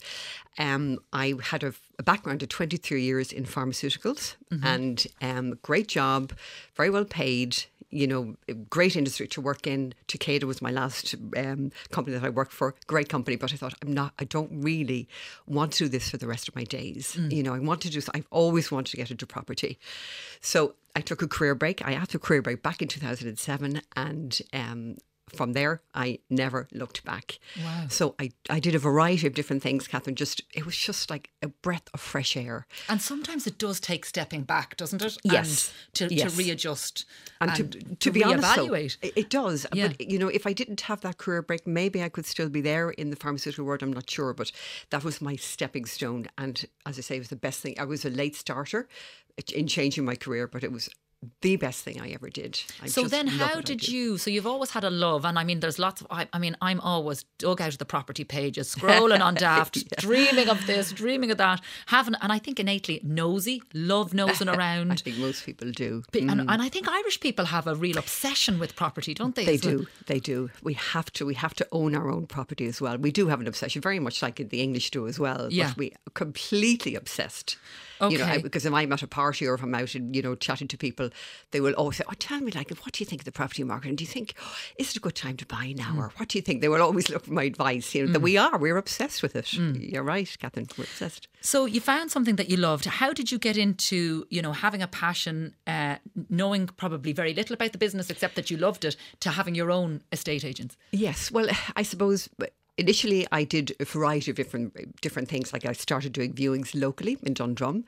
I had a background of 23 years in pharmaceuticals, and great job, very well paid, you know, great industry to work in. Takeda was my last company that I worked for. Great company, but I thought I don't really want to do this for the rest of my days. You know, I've always wanted to get into property. So I took a career break. I had a career break back in 2007, and from there, I never looked back. Wow. So I did a variety of different things, Catherine. It was just like a breath of fresh air. And sometimes it does take stepping back, doesn't it? Yes. And to readjust and to be honest, reevaluate. It does. Yeah. But, you know, if I didn't have that career break, maybe I could still be there in the pharmaceutical world. I'm not sure. But that was my stepping stone. And as I say, it was the best thing. I was a late starter in changing my career, but it was the best thing I ever did. So then how did you, so you've always had a love, and I mean there's lots of, I'm always dug out of the property pages, scrolling on Daft, dreaming of this, dreaming of that, and I think innately nosy, love nosing around. I think most people do. And I think Irish people have a real obsession with property, don't they? They do. We have to own our own property as well. We do have an obsession, very much like the English do as well, but we are completely obsessed. Okay. You know, because if I'm at a party or if I'm out and, you know, chatting to people, they will always say, tell me, like, what do you think of the property market? And do you think, is it a good time to buy now? Or what do you think? They will always look for my advice. You know, that we're obsessed with it. You're right, Catherine, we're obsessed. So you found something that you loved. How did you get into, you know, having a passion, knowing probably very little about the business except that you loved it, to having your own estate agents? Yes, well, I suppose initially I did a variety of different things. Like I started doing viewings locally in Dundrum,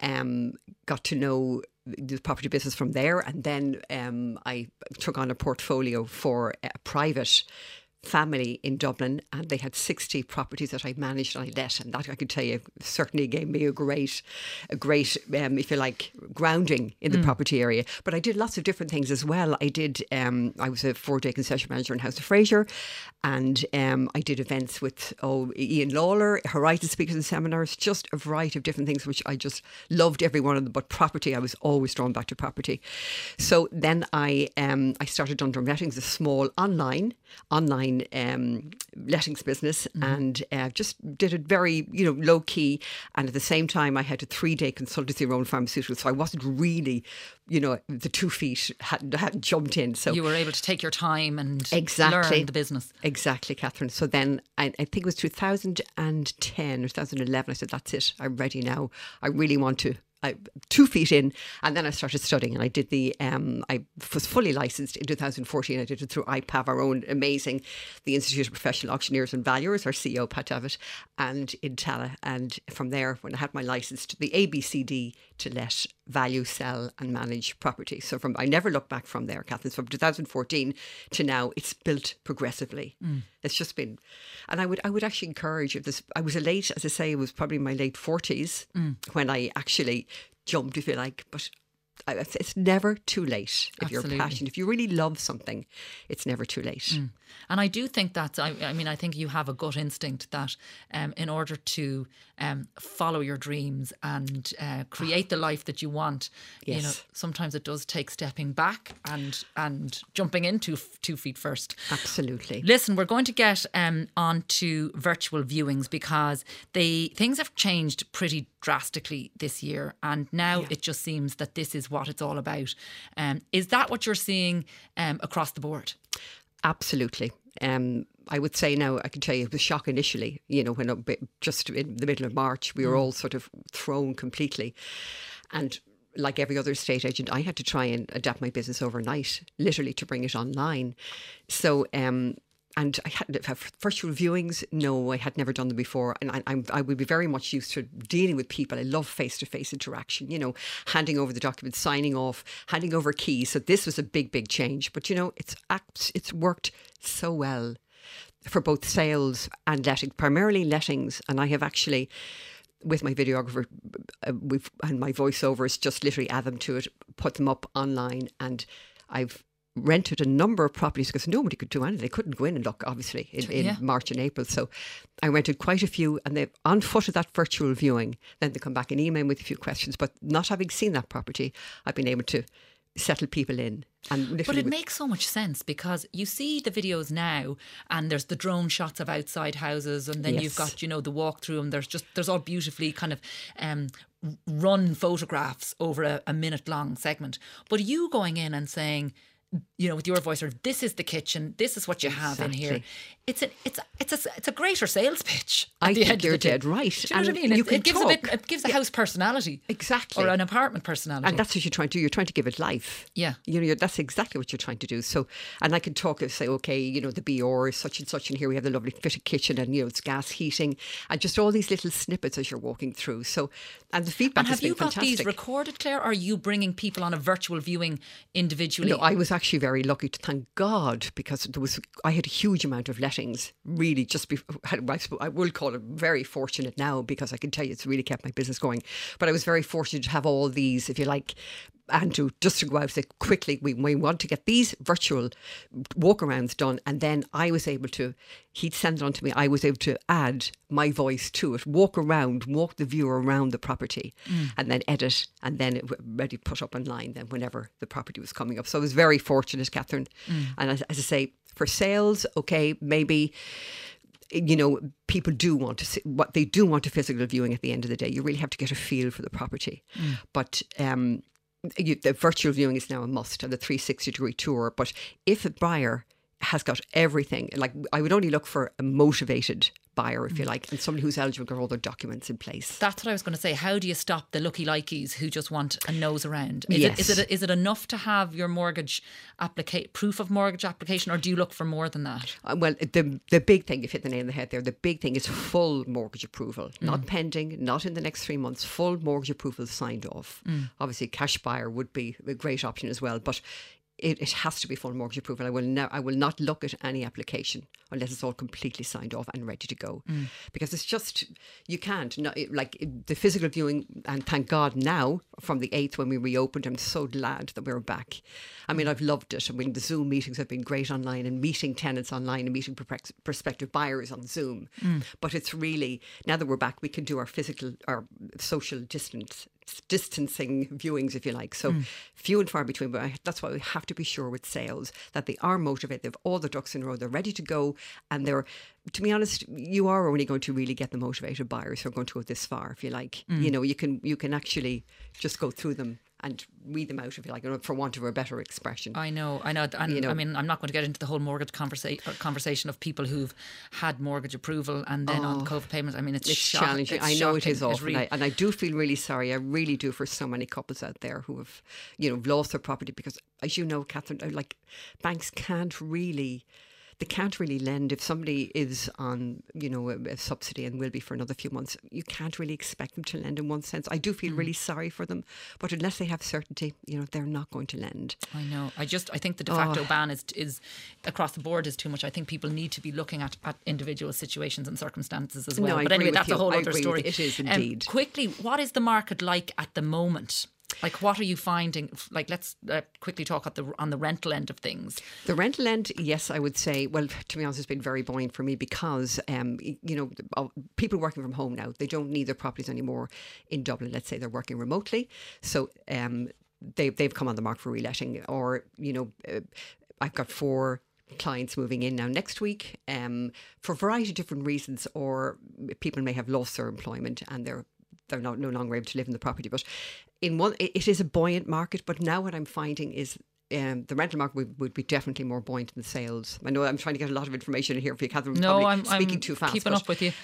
got to know the property business from there, and then I took on a portfolio for a private family in Dublin, and they had 60 properties that I managed and I let, and that I could tell you certainly gave me a great if you like, grounding in the property area. But I did lots of different things as well. I did I was a 4-day concession manager in House of Fraser, and I did events with Ian Lawler, Horizon speakers and seminars, just a variety of different things which I just loved, every one of them. But property, I was always drawn back to property. So then I started Dundrum Lettings, a small online lettings business, and just did it very, you know, low key. And at the same time, I had a 3-day consultancy around pharmaceuticals, so I wasn't really, you know, the 2 feet hadn't jumped in. So you were able to take your time and learn the business. Exactly, Catherine. So then I think it was 2010 or 2011. I said, that's it. I'm ready now. I really want to. 2 feet in, and then I started studying, and I did I was fully licensed in 2014. I did it through IPAV, our own amazing, the Institute of Professional Auctioneers and Valuers, our CEO Pat Davitt, and in Tala. And from there, when I had my license, the ABCD to let, value, sell and manage property. So I never looked back from there, Catherine. So from 2014 to now, it's built progressively. It's just been, and I would actually encourage, I was as I say, it was probably my late 40s when I actually jumped, if you like, but it's never too late if Absolutely. you're passionate. If you really love something, it's never too late. And I do think that, I think you have a gut instinct that in order to follow your dreams and create the life that you want, you know, Yes. sometimes it does take stepping back and jumping in 2 feet first. Absolutely. Listen, we're going to get on to virtual viewings because things have changed pretty drastically this year, and now it just seems that this is what it's all about. Is that what you're seeing across the board? Absolutely. I would say now, I can tell you, it was a shock initially, you know, when just in the middle of March, we were all sort of thrown completely. And like every other estate agent, I had to try and adapt my business overnight, literally to bring it online. So, and I hadn't have virtual viewings. No, I had never done them before. And I would be very much used to dealing with people. I love face-to-face interaction, you know, handing over the documents, signing off, handing over keys. So this was a big, big change. But, you know, it's worked so well for both sales and primarily lettings. And I have actually, with my videographer and my voiceovers, just literally add them to it, put them up online. And I've rented a number of properties because nobody could do anything. They couldn't go in and look, obviously, in March and April. So I rented quite a few, and they've on foot of that virtual viewing. Then they come back and email with a few questions. But not having seen that property, I've been able to settle people in. And but it makes so much sense because you see the videos now and there's the drone shots of outside houses, and then you've got, you know, the walkthrough, and there's all beautifully kind of run photographs over a minute long segment. But you going in and saying, you know, with your voice, or this is the kitchen, this is what you have in here. It's a greater sales pitch. I think you're dead right. Do you know what I mean? It gives a house personality, exactly, or an apartment personality, and that's what you're trying to do. You're trying to give it life. Yeah, you know, that's exactly what you're trying to do. So, and I can talk and say, okay, you know, the BR is such and such, and here we have the lovely fitted kitchen, and you know, it's gas heating, and just all these little snippets as you're walking through. So, and the feedback has been fantastic. And have you got these recorded, Claire? Or are you bringing people on a virtual viewing individually? No, I was actually very lucky, to thank God, because I had a huge amount of lettings. Really, I will call it very fortunate now, because I can tell you it's really kept my business going. But I was very fortunate to have all these, if you like, and just to go out and say quickly, we want to get these virtual walkarounds done. And then I was able to, he'd send it on to me, I was able to add my voice to it, walk the viewer around the property, and then edit, and then it ready to put up online then whenever the property was coming up. So I was very fortunate, Catherine. And as I say, for sales, okay, maybe, you know, people do want to see what they do want a physical viewing at the end of the day. You really have to get a feel for the property. But the virtual viewing is now a must, and the 360-degree tour. But if a buyer has got everything, like, I would only look for a motivated buyer, if you like, and somebody who's eligible to get all their documents in place. That's what I was going to say. How do you stop the lucky likeys who just want a nose around? Yes. Is it enough to have your mortgage proof of mortgage application, or do you look for more than that? Well, the big thing, you've hit the nail on the head there, the big thing is full mortgage approval, not pending, not in the next 3 months, full mortgage approval signed off. Obviously, cash buyer would be a great option as well, but it has to be full mortgage approval. I will not look at any application unless it's all completely signed off and ready to go. Because it's just, you can't. Like the physical viewing, and thank God now, from the 8th when we reopened, I'm so glad that we're back. I mean, I've loved it. I mean, the Zoom meetings have been great online, and meeting tenants online and meeting prospective buyers on Zoom. But it's really, now that we're back, we can do our social distancing viewings, if you like. So few and far between, but that's why we have to be sure with sales that they are motivated, they've all their ducks in a row, they're ready to go, and they're, to be honest, you are only going to really get the motivated buyers who are going to go this far, if you like. You know, you can actually just go through them and read them out, if you like, for want of a better expression. I know. And you know, I mean, I'm not going to get into the whole mortgage conversation of people who've had mortgage approval and then on COVID payments. I mean, it's challenging. I know it is awful. And I do feel really sorry. I really do, for so many couples out there who have, you know, lost their property because, as you know, Catherine, like, banks can't really lend if somebody is on, you know, a subsidy and will be for another few months. You can't really expect them to lend in one sense. I do feel really sorry for them, but unless they have certainty, you know, they're not going to lend. I know. I think the de facto ban is across the board is too much. I think people need to be looking at individual situations and circumstances as well. No, but anyway, that's a whole other story. It is indeed. Quickly, what is the market like at the moment? Like, what are you finding? Like, let's quickly talk on the rental end of things. The rental end, yes, I would say, well, to be honest, it's been very buoyant for me because, people working from home now, they don't need their properties anymore in Dublin. Let's say they're working remotely. So they've come on the market for reletting, or, I've got 4 clients moving in now next week for a variety of different reasons, or people may have lost their employment and they're no longer able to live in the property. But it is a buoyant market. But now what I'm finding is the rental market would be definitely more buoyant than the sales. I know I'm trying to get a lot of information in here for you, Catherine. No, I'm speaking too fast. Keeping up with you.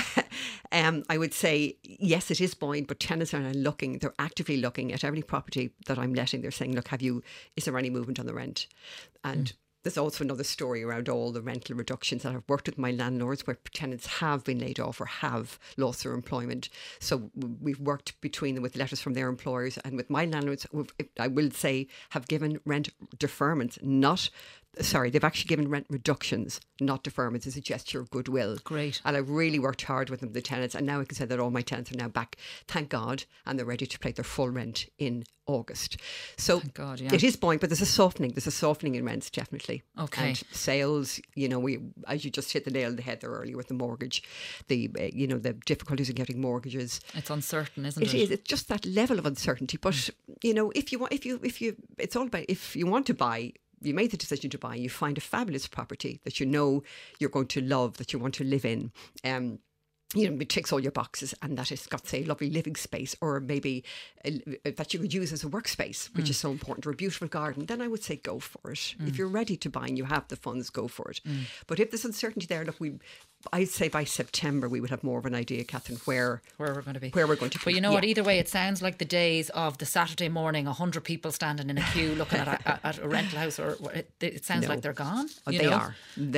I would say, yes, it is buoyant, but tenants are now looking, they're actively looking at every property that I'm letting. They're saying, look, is there any movement on the rent? And there's also another story around all the rental reductions that I've worked with my landlords where tenants have been laid off or have lost their employment. So we've worked between them with letters from their employers, and with my landlords, I will say, have given rent deferments, they've actually given rent reductions, not deferments, as a gesture of goodwill. Great. And I've really worked hard with them, the tenants, and now I can say that all my tenants are now back, thank God, and they're ready to pay their full rent in August. So thank God, yeah. It is buoyant, but there's a softening in rents, definitely. Okay. And sales, we, as you just hit the nail on the head there earlier with the mortgage, the difficulties in getting mortgages. It's uncertain, isn't it? It is. It's just that level of uncertainty. But it's all about, if you want to buy, you made the decision to buy, you find a fabulous property that you know you're going to love, that you want to live in. It ticks all your boxes, and that it's got, say, a lovely living space, or maybe that you could use as a workspace, which is so important, or a beautiful garden, then I would say go for it. If you're ready to buy and you have the funds, go for it. But if there's uncertainty there, look, I'd say by September we would have more of an idea, Catherine, where we're going to be. But you know what, either way, it sounds like the days of the Saturday morning, 100 people standing in a queue looking at a rental house, or it sounds like they're gone. They are,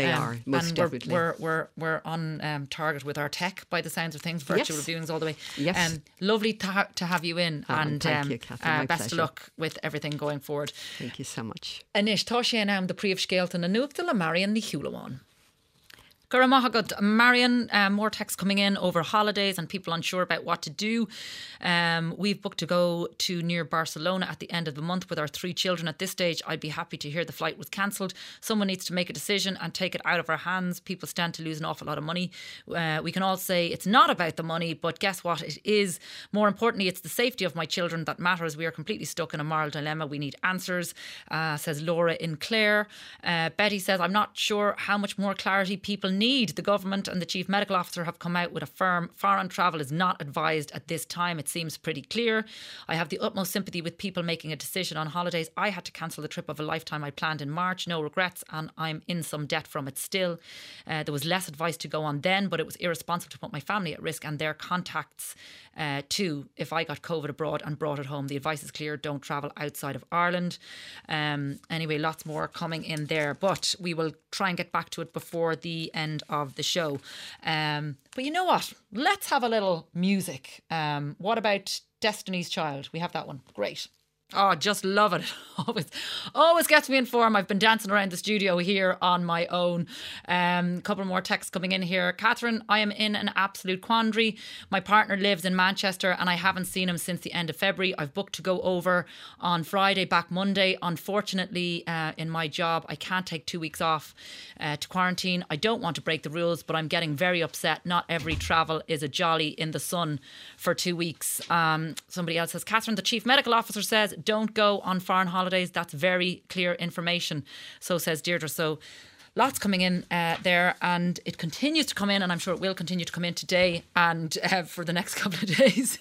most definitely. We're on target with our tech, by the sounds of things, virtual viewings all the way. Yes. Lovely to have you in, and thank you, Catherine, my best pleasure. of luck with everything going forward. Thank you so much. Anish, tá sé am the príomh scéalta na nuachta le Marian ní Hulawan. Guramahagat, Marian, more texts coming in over holidays and people unsure about what to do. We've booked to go to near Barcelona at the end of the month with our 3 children. At this stage, I'd be happy to hear the flight was cancelled. Someone needs to make a decision and take it out of our hands. People stand to lose an awful lot of money. We can all say it's not about the money, but guess what? It is. More importantly, it's the safety of my children that matters. We are completely stuck in a moral dilemma. We need answers, says Laura in Clare. Betty says, I'm not sure how much more clarity people need. The government and the chief medical officer have come out with a firm foreign travel is not advised at this time. It seems pretty clear. I have the utmost sympathy with people making a decision on holidays. I had to cancel the trip of a lifetime I planned in March. No regrets, and I'm in some debt from it still. There was less advice to go on then, but it was irresponsible to put my family at risk and their contacts too if I got COVID abroad and brought it home. The advice is clear, don't travel outside of Ireland. Anyway, lots more coming in there, but we will try and get back to it before the end of the show. But you know what? Let's have a little music. What about Destiny's Child? We have that one. Great. Oh, just love it. Always gets me in form. I've been dancing around the studio here on my own. Couple more texts coming in here. Catherine, I am in an absolute quandary. My partner lives in Manchester and I haven't seen him since the end of February. I've booked to go over on Friday, back Monday. Unfortunately, in my job, I can't take 2 weeks off to quarantine. I don't want to break the rules, but I'm getting very upset. Not every travel is a jolly in the sun for 2 weeks. Somebody else says, Catherine, the chief medical officer says, don't go on foreign holidays. That's very clear information. So says Deirdre. So lots coming in there, and it continues to come in, and I'm sure it will continue to come in today and for the next couple of days.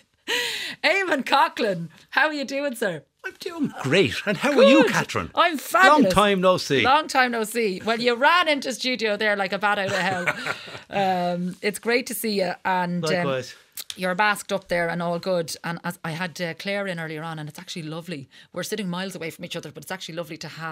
Eamon Coughlin, how are you doing, sir? I'm doing great. And how are you, Catherine? I'm fabulous. Long time no see. Long time no see. Well, you ran into studio there like a bat out of hell. It's great to see you. And likewise. You're masked up there and all good. And as I had Claire in earlier on, and it's actually lovely. We're sitting miles away from each other, but it's actually lovely to have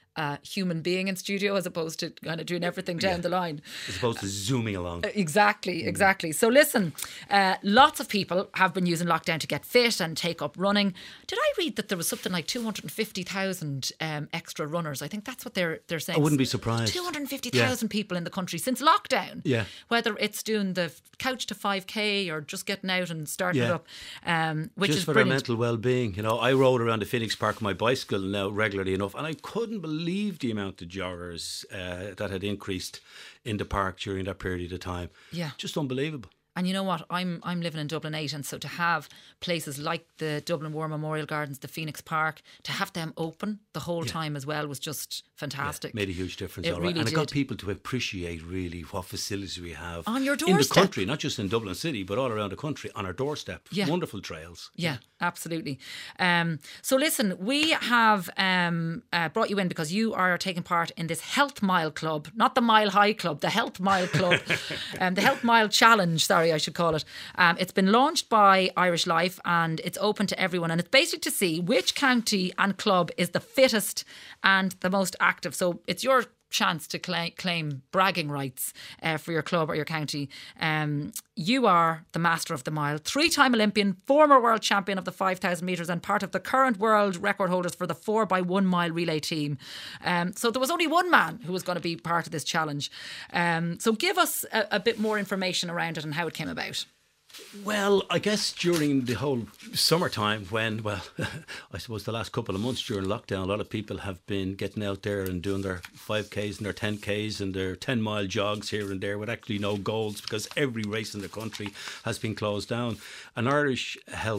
a human being in studio as opposed to kind of doing everything down the line. As opposed to zooming along. Exactly. So listen, lots of people have been using lockdown to get fit and take up running. Did I read that there was something like 250,000 extra runners? I think that's what they're saying. I wouldn't be surprised. 250,000 people in the country since lockdown. Yeah. Whether it's doing the couch to 5K or just getting out and starting it up, which just is for brilliant. their mental well-being. You know, I rode around the Phoenix Park on my bicycle now regularly enough, and I couldn't believe the amount of joggers that had increased in the park during that period of time. Yeah. Just unbelievable. And you know what? I'm living in Dublin 8, and so to have places like the Dublin War Memorial Gardens, the Phoenix Park, to have them open the whole time as well was just fantastic. Made a huge difference. It all right. really And it got did. people to appreciate really what facilities we have On your in the doorstep. country, not just in Dublin City, but all around the country, on our doorstep. Yeah. Wonderful trails. Yeah, absolutely. So listen, we have brought you in because you are taking part in this Health Mile Club, not the Mile High Club, the Health Mile Club, the Health Mile Challenge, sorry, I should call it. It's been launched by Irish Life and it's open to everyone, and it's basically to see which county and club is the fittest and the most active. So it's your chance to claim bragging rights for your club or your county. You are the master of the mile, 3-time Olympian, former world champion of the 5,000 metres and part of the current world record holders for the 4x1 mile relay team. So there was only one man who was going to be part of this challenge. So give us a bit more information around it and how it came about. Well, I guess during the whole summertime when, well, I suppose the last couple of months during lockdown, a lot of people have been getting out there and doing their 5Ks and their 10Ks and their 10-mile jogs here and there with actually no goals because every race in the country has been closed down. And Irish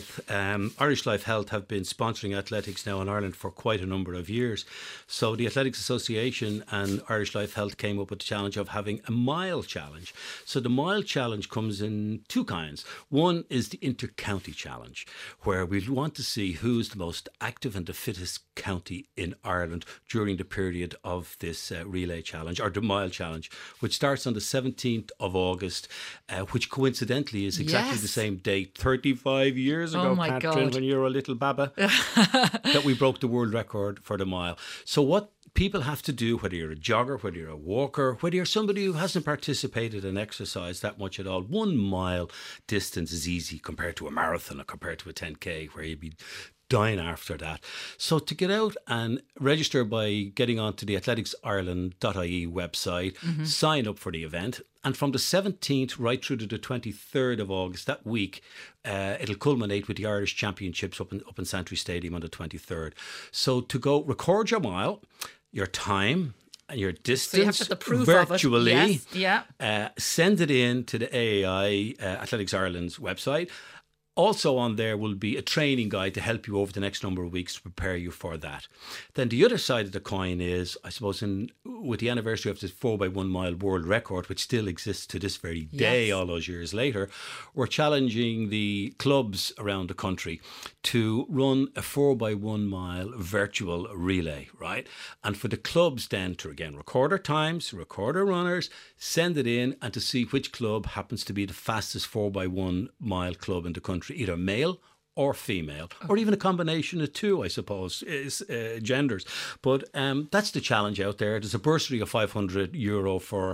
Life Health have been sponsoring athletics now in Ireland for quite a number of years. So the Athletics Association and Irish Life Health came up with the challenge of having a mile challenge. So the mile challenge comes in two kinds. One is the inter-county challenge, where we want to see who's the most active and the fittest county in Ireland during the period of this relay challenge, or the mile challenge, which starts on the 17th of August, which coincidentally is exactly the same date 35 years ago, my Catherine, God. when you were a little baba, that we broke the world record for the mile. So what people have to do, whether you're a jogger, whether you're a walker, whether you're somebody who hasn't participated in exercise that much at all, 1 mile distance is easy compared to a marathon or compared to a 10K where you'd be dying after that. So to get out and register by getting onto the athleticsIreland.ie website, sign up for the event. And from the 17th right through to the 23rd of August, that week, it'll culminate with the Irish Championships up in Santry Stadium on the 23rd. So to go record your mile, your time and your distance, So you have to have the proof virtually, of it. Yes. Yeah. send it in to the AAI, Athletics Ireland's website. Also on there will be a training guide to help you over the next number of weeks to prepare you for that. Then the other side of the coin is, I suppose, with the anniversary of this 4x1 mile world record, which still exists to this very day, all those years later, we're challenging the clubs around the country to run a 4x1 mile virtual relay, right? And for the clubs then to, again, record their times, record their runners, send it in, and to see which club happens to be the fastest 4x1 mile club in the country, either male or female, or even a combination of two, I suppose, is genders. But that's the challenge out there. There's a bursary of €500 for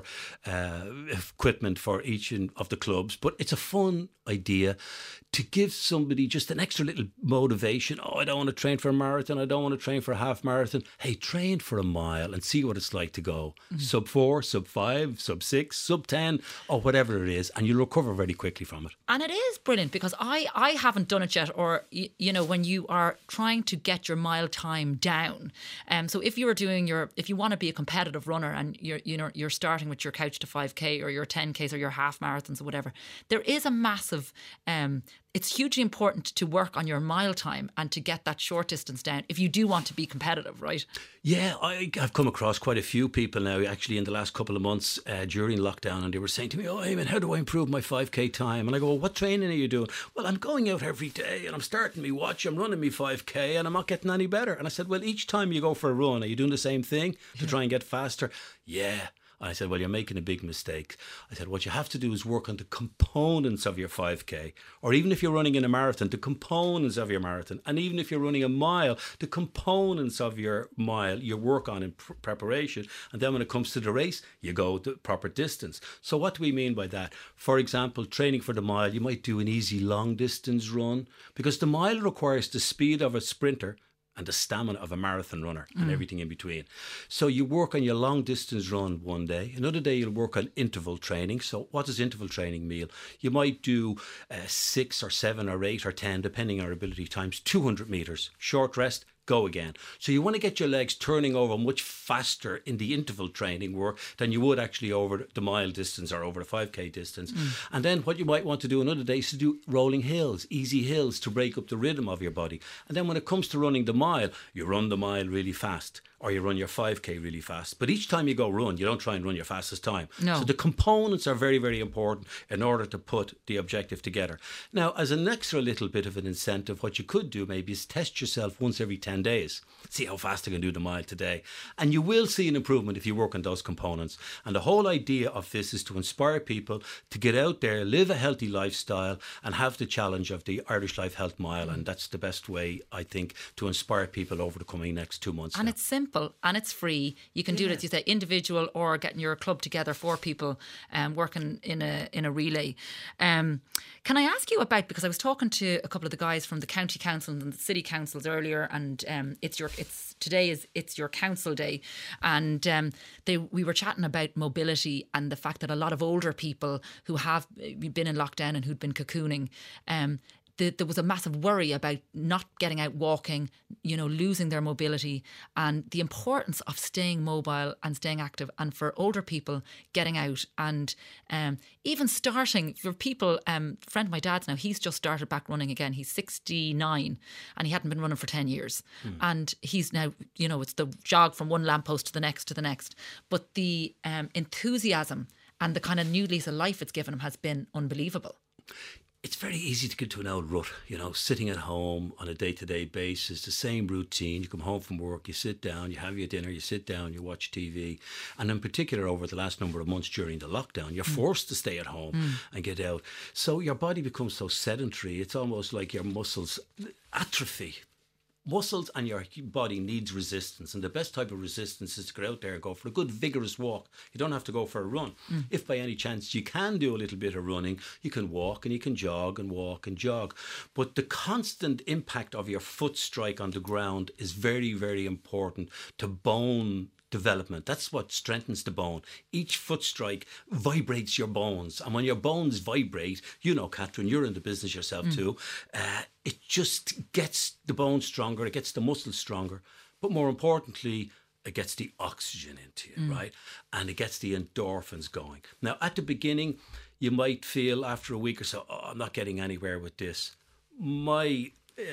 equipment for each of the clubs, but it's a fun idea to give somebody just an extra little motivation. Oh, I don't want to train for a marathon. I don't want to train for a half marathon. Hey, train for a mile and see what it's like to go. Sub 4, sub 5, sub 6, sub 10, or whatever it is. And you'll recover very quickly from it. And it is brilliant because I haven't done it yet, or, you know, when you are trying to get your mile time down. So if you want to be a competitive runner and you're starting with your couch to 5K or your 10Ks or your half marathons or whatever, there is a massive, it's hugely important to work on your mile time and to get that short distance down if you do want to be competitive, right? Yeah, I've come across quite a few people now actually in the last couple of months during lockdown, and they were saying to me, oh, Eamon, how do I improve my 5K time? And I go, well, what training are you doing? Well, I'm going out every day and I'm starting me watch, I'm running me 5K and I'm not getting any better. And I said, well, each time you go for a run, are you doing the same thing to try and get faster? Yeah. And I said, well, you're making a big mistake. I said, what you have to do is work on the components of your 5K, or even if you're running in a marathon, the components of your marathon. And even if you're running a mile, the components of your mile you work on in preparation. And then when it comes to the race, you go the proper distance. So what do we mean by that? For example, training for the mile, you might do an easy long distance run, because the mile requires the speed of a sprinter and the stamina of a marathon runner and everything in between. So you work on your long distance run one day. Another day you'll work on interval training. So what does interval training mean? You might do 6 or 7 or 8 or 10, depending on your ability, times 200 metres. Short rest, go again. So you want to get your legs turning over much faster in the interval training work than you would actually over the mile distance or over the 5K distance. And then what you might want to do another day is to do rolling hills, easy hills, to break up the rhythm of your body. And then when it comes to running the mile, you run the mile really fast, or you run your 5K really fast. But each time you go run, you don't try and run your fastest time. No. So the components are very, very important in order to put the objective together. Now, as an extra little bit of an incentive, what you could do maybe is test yourself once every 10 days. See how fast I can do the mile today. And you will see an improvement if you work on those components. And the whole idea of this is to inspire people to get out there, live a healthy lifestyle, and have the challenge of the Irish Life Health Mile. And that's the best way, I think, to inspire people over the coming next 2 months. And now. it's simple and it's free. You can do it, as you say, individual or getting your club together, 4 people working in a relay. Can I ask you about, because I was talking to a couple of the guys from the county council and the city councils earlier, and today is your council day, and we were chatting about mobility and the fact that a lot of older people who have been in lockdown and who'd been cocooning, there was a massive worry about not getting out walking, losing their mobility, and the importance of staying mobile and staying active, and for older people getting out and even starting for people. A friend of my dad's now, he's just started back running again. He's 69 and he hadn't been running for 10 years. And he's now, it's the jog from one lamppost to the next. But the enthusiasm and the kind of new lease of life it's given him has been unbelievable. It's very easy to get to an old rut, sitting at home on a day-to-day basis, the same routine. You come home from work, you sit down, you have your dinner, you sit down, you watch TV. And in particular, over the last number of months during the lockdown, you're forced to stay at home and get out. So your body becomes so sedentary, it's almost like your muscles atrophy. Muscles and your body needs resistance, and the best type of resistance is to get out there and go for a good vigorous walk. You don't have to go for a run. If by any chance you can do a little bit of running, you can walk and you can jog and walk and jog. But the constant impact of your foot strike on the ground is very, very important to bone development. That's what strengthens the bone. Each foot strike vibrates your bones, and when your bones vibrate, Catherine, you're in the business yourself too, it just gets the bone stronger, it gets the muscles stronger, but more importantly, it gets the oxygen into you, right? And it gets the endorphins going. Now, at the beginning, you might feel after a week or so, I'm not getting anywhere with this. My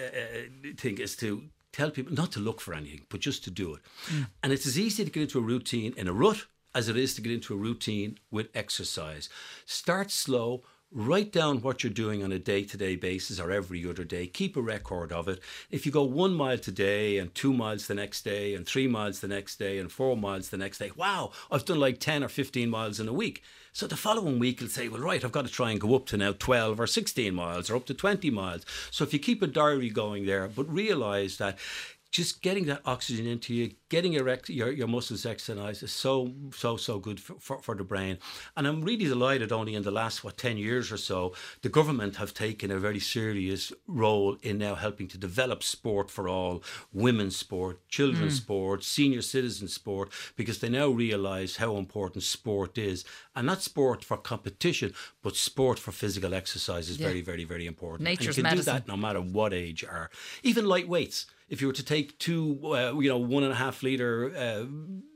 thing is to tell people not to look for anything, but just to do it. And it's as easy to get into a routine in a rut as it is to get into a routine with exercise. Start slow. Write down what you're doing on a day-to-day basis or every other day. Keep a record of it. If you go 1 mile today and 2 miles the next day and 3 miles the next day and 4 miles the next day, wow, I've done like 10 or 15 miles in a week. So the following week you'll say, well, right, I've got to try and go up to now 12 or 16 miles or up to 20 miles. So if you keep a diary going there, but realise that just getting that oxygen into you, getting your muscles exercised is so good for the brain. And I'm really delighted only in the last, 10 years or so, the government have taken a very serious role in now helping to develop sport for all, women's sport, children's sport, senior citizen sport, because they now realise how important sport is. And not sport for competition, but sport for physical exercise is very, very, very important. Nature's and you can medicine. do that no matter what age you are. Even light weights. If you were to take 2, 1.5 litre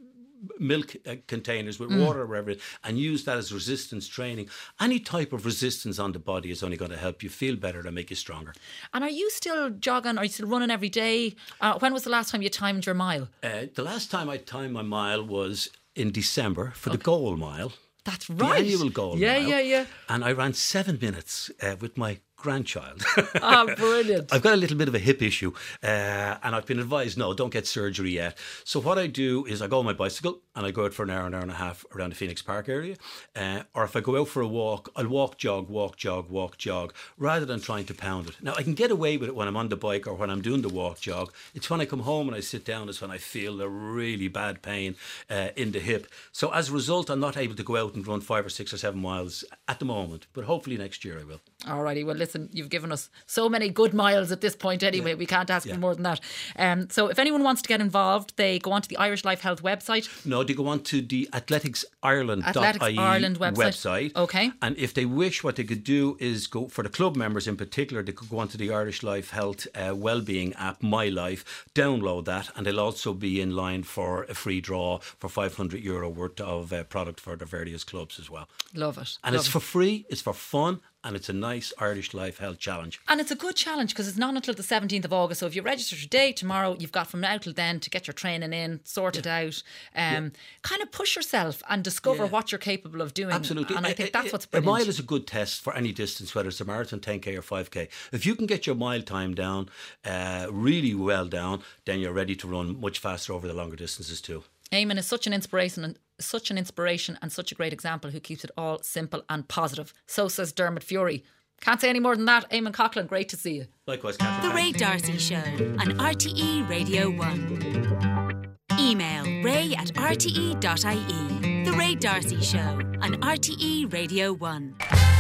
milk containers with water or whatever, and use that as resistance training, any type of resistance on the body is only going to help you feel better and make you stronger. And are you still jogging? Are you still running every day? When was the last time you timed your mile? The last time I timed my mile was in December for the goal mile. That's right. The annual goal mile. Yeah. And I ran 7 minutes with my grandchild. Oh, brilliant. I've got a little bit of a hip issue, and I've been advised, no, don't get surgery yet. So what I do is I go on my bicycle and I go out for an hour and a half around the Phoenix Park area. Or if I go out for a walk, I'll walk, jog, rather than trying to pound it. Now, I can get away with it when I'm on the bike or when I'm doing the walk, jog. It's when I come home and I sit down is when I feel a really bad pain in the hip. So as a result, I'm not able to go out and run 5 or 6 or 7 miles at the moment. But hopefully next year I will. Alrighty, well listen, you've given us so many good miles at this point anyway, we can't ask for more than that. So if anyone wants to get involved, they go onto the Irish Life Health website. No, they go on to the athleticsIreland.ie website. Okay. And if they wish, what they could do is go, for the club members in particular, they could go onto the Irish Life Health Wellbeing app, My Life, download that, and they'll also be in line for a free draw for €500 worth of product for the various clubs as well. Love it. And it's for free, it's for fun, and it's a nice Irish Life Health challenge. And it's a good challenge because it's not until the 17th of August. So if you register today, tomorrow, you've got from now till then to get your training in, sort it out, kind of push yourself and discover what you're capable of doing. Absolutely. And I think that's what's A brilliant. mile is a good test for any distance, whether it's a marathon, 10K or 5K. If you can get your mile time down, really well down, then you're ready to run much faster over the longer distances too. Eamon is such an inspiration and such a great example who keeps it all simple and positive. So says Dermot Fury. Can't say any more than that. Eamon Coughlin, great to see you. Likewise, Catherine. The Ray D'Arcy Show on RTE Radio 1. Email ray@rte.ie. The Ray D'Arcy Show on RTE Radio 1.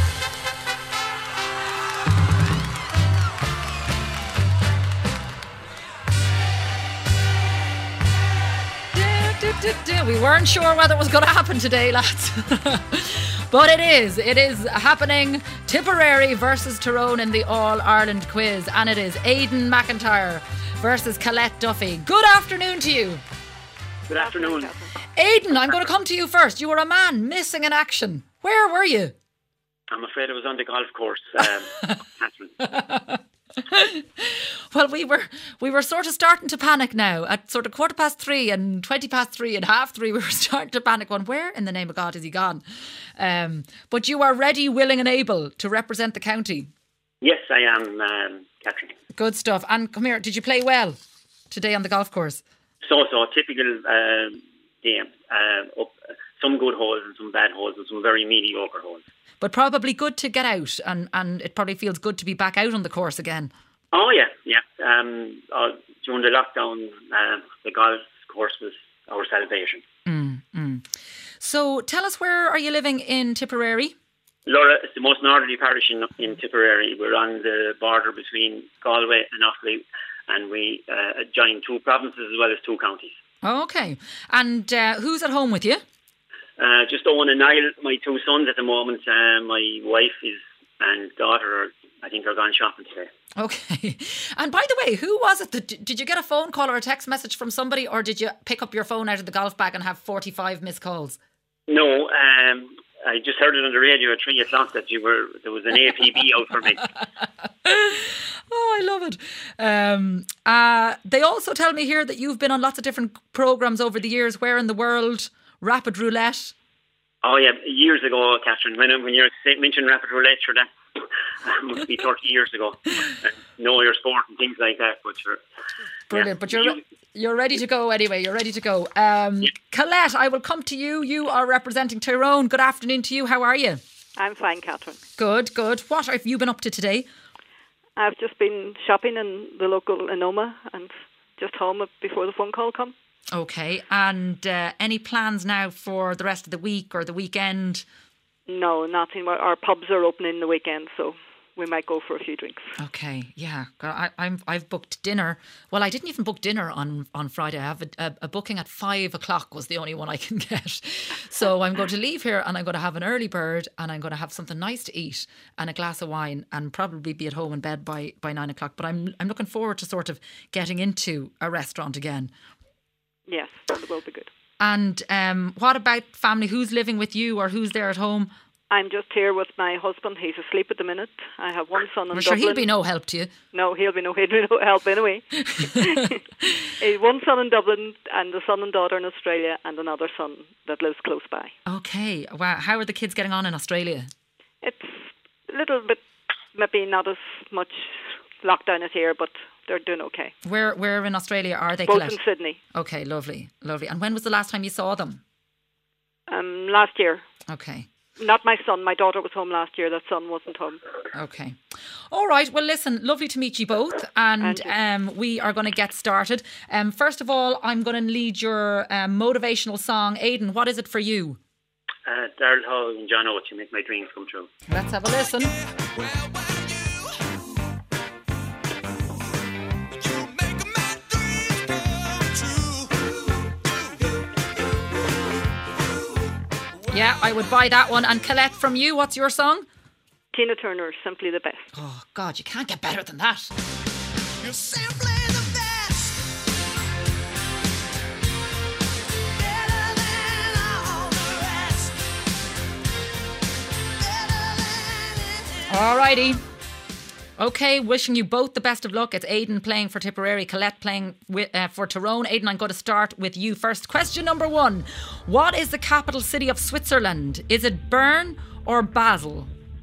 We weren't sure whether it was going to happen today, lads. But it is happening. Tipperary versus Tyrone in the All-Ireland quiz. And it is Aidan McIntyre versus Colette Duffy. Good afternoon to you. Good afternoon. Aidan, I'm going to come to you first. You were a man missing in action. Where were you? I'm afraid I was on the golf course, Catherine. Well, we were sort of starting to panic now. At sort of 3:15 and 3:20 and 3:30, we were starting to panic going, where in the name of God is he gone? But you are ready, willing and able to represent the county. Yes, I am, Catherine. Good stuff. And come here, did you play well today on the golf course? So typical game. Some good holes and some bad holes and some very mediocre holes. But probably good to get out, and it probably feels good to be back out on the course again. Oh, yeah. During the lockdown, the golf course was our salvation. So tell us, where are you living in Tipperary? Laura, it's the most northerly parish in Tipperary. We're on the border between Galway and Offaly, and we join 2 provinces as well as 2 counties. Okay. And who's at home with you? Just Owen and Niall, my 2 sons at the moment. My wife and daughter I think are gone shopping today. Okay. And by the way, who was it did you get a phone call or a text message from somebody, or did you pick up your phone out of the golf bag and have 45 missed calls? No, I just heard it on the radio at 3 o'clock that there was an APB out for me. Oh, I love it. They also tell me here that you've been on lots of different programmes over the years. Where in the world? Rapid Roulette? Oh, yeah, years ago, Catherine. When you mentioned Rapid Roulette, sure, that must be 30 years ago. Know your sport and things like that. But brilliant. But you're ready to go anyway. You're ready to go. Colette, I will come to you. You are representing Tyrone. Good afternoon to you. How are you? I'm fine, Catherine. Good. What have you been up to today? I've just been shopping in the local Enoma and just home before the phone call come. Okay, and any plans now for the rest of the week or the weekend? No, nothing. Our pubs are opening the weekend, so we might go for a few drinks. Okay, yeah. I've booked dinner. Well, I didn't even book dinner on Friday. I have a booking at 5 o'clock was the only one I can get. So I'm going to leave here and I'm going to have an early bird and I'm going to have something nice to eat and a glass of wine and probably be at home in bed by 9 o'clock. But I'm looking forward to sort of getting into a restaurant again. Yes, that will be good. And what about family? Who's living with you or who's there at home? I'm just here with my husband. He's asleep at the minute. I have one son in Dublin. Sure, he'll be no help to you. No, he'll be no help anyway. One son in Dublin and a son and daughter in Australia and another son that lives close by. Okay. Wow. How are the kids getting on in Australia? It's a little bit maybe not as much lockdown as here, but they're doing okay. Where in Australia are they, Both Colette? in Sydney. Okay, lovely. And when was the last time you saw them? Last year. Okay. Not my son. My daughter was home last year. That son wasn't home. Okay. All right. Well, listen, lovely to meet you both. And we are going to get started. First of all, I'm going to lead your motivational song. Aidan, what is it for you? Daryl Hall and John Oates, You Make My Dreams Come True. Let's have a listen. Yeah, I would buy that one. And Colette, from you, what's your song? Tina Turner, Simply the Best. Oh, God, you can't get better than that. You're simply the best. Better than all the rest. Alrighty. Okay, wishing you both the best of luck. It's Aidan playing for Tipperary, Colette playing for Tyrone. Aidan, I'm going to start with you first. Question number 1. What is the capital city of Switzerland? Is it Bern or Basel?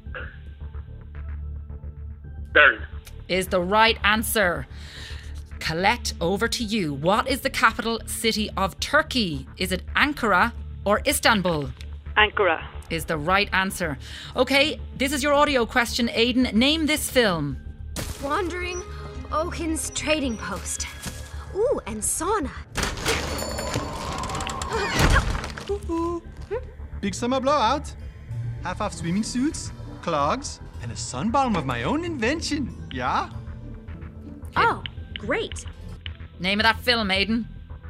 Bern. Is the right answer. Colette, over to you. What is the capital city of Turkey? Is it Ankara or Istanbul? Ankara. Is the right answer. Okay, this is your audio question, Aidan. Name this film. Wandering Oaken's Trading Post. Ooh, and sauna. Big summer blowout. Half-off swimming suits, clogs, and a sunbalm of my own invention. Yeah? Oh, great. Name of that film, Aidan.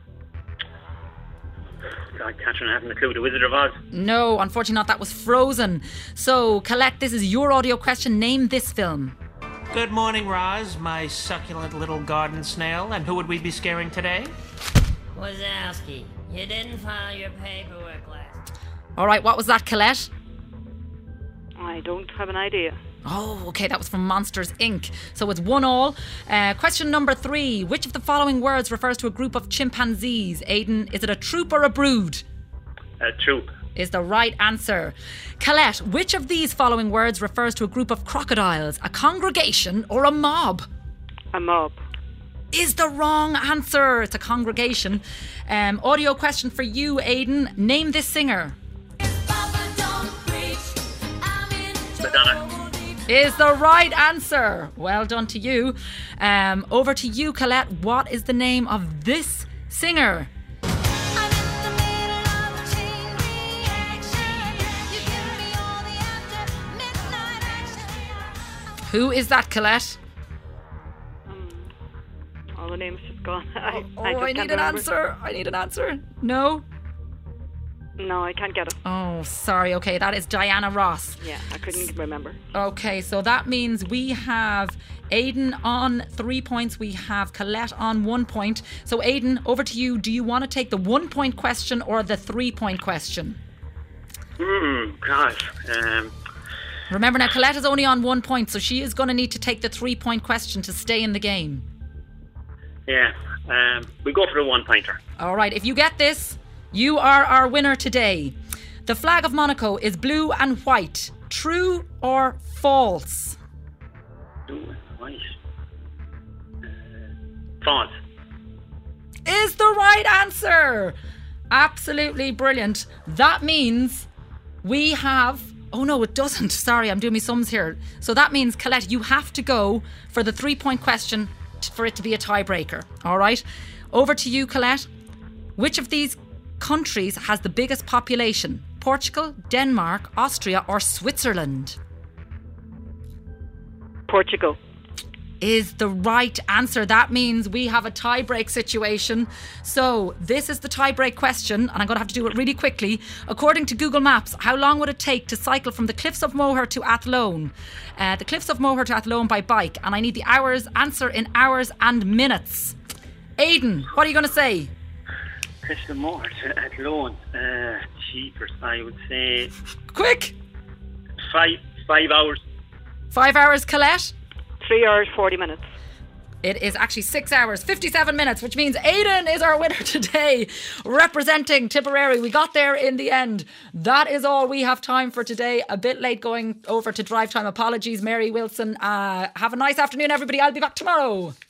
God, Catherine, I haven't a clue. The Wizard of Oz. No, unfortunately not. That was Frozen. So, Colette, this is your audio question. Name this film. Good morning, Roz, my succulent little garden snail. And who would we be scaring today? Wazowski, you didn't file your paperwork last. All right, what was that, Colette? I don't have an idea. Oh, okay, that was from Monsters, Inc. So it's 1-1. Question number 3. Which of the following words refers to a group of chimpanzees? Aidan, is it a troop or a brood? A troop. Is the right answer. Colette, which of these following words refers to a group of crocodiles? A congregation or a mob? A mob. Is the wrong answer. It's a congregation. Audio question for you, Aidan. Name this singer. Madonna. Is the right answer. Well done to you. Over to you, Colette. What is the name of this singer? Who is that, Colette? All the names just gone. I need an answer. I need an answer. No? No, I can't get it. Oh, sorry. Okay, that is Diana Ross. Yeah, I couldn't remember. Okay, so that means we have Aidan on 3 points. We have Colette on 1 point. So Aidan, over to you. Do you want to take the 1 point question or the 3 point question? God. Remember now, Colette is only on 1 point, so she is going to need to take the 3 point question to stay in the game. Yeah, we go for the 1 pointer. All right, if you get this, you are our winner today. The flag of Monaco is blue and white. True or false? Blue and white. False. Is the right answer. Absolutely brilliant. That means we have... Oh, no, it doesn't. Sorry, I'm doing me sums here. So that means, Colette, you have to go for the 3 point question for it to be a tiebreaker. All right? Over to you, Colette. Which of these countries has the biggest population? Portugal, Denmark, Austria or Switzerland? Portugal. Is the right answer. That means we have a tie-break situation. So this is the tie-break question, and I'm going to have to do it really quickly. According to Google Maps, how long would it take to cycle from the Cliffs of Moher to Athlone? The Cliffs of Moher to Athlone by bike, and I need the answer in hours and minutes. Aidan, what are you going to say? Cliffs of Moher to Athlone. Cheapers, I would say. Quick! 5 hours. 5 hours, Colette? 3 hours, 40 minutes. It is actually 6 hours, 57 minutes, which means Aidan is our winner today, representing Tipperary. We got there in the end. That is all we have time for today. A bit late going over to drive time. Apologies, Mary Wilson. Have a nice afternoon, everybody. I'll be back tomorrow.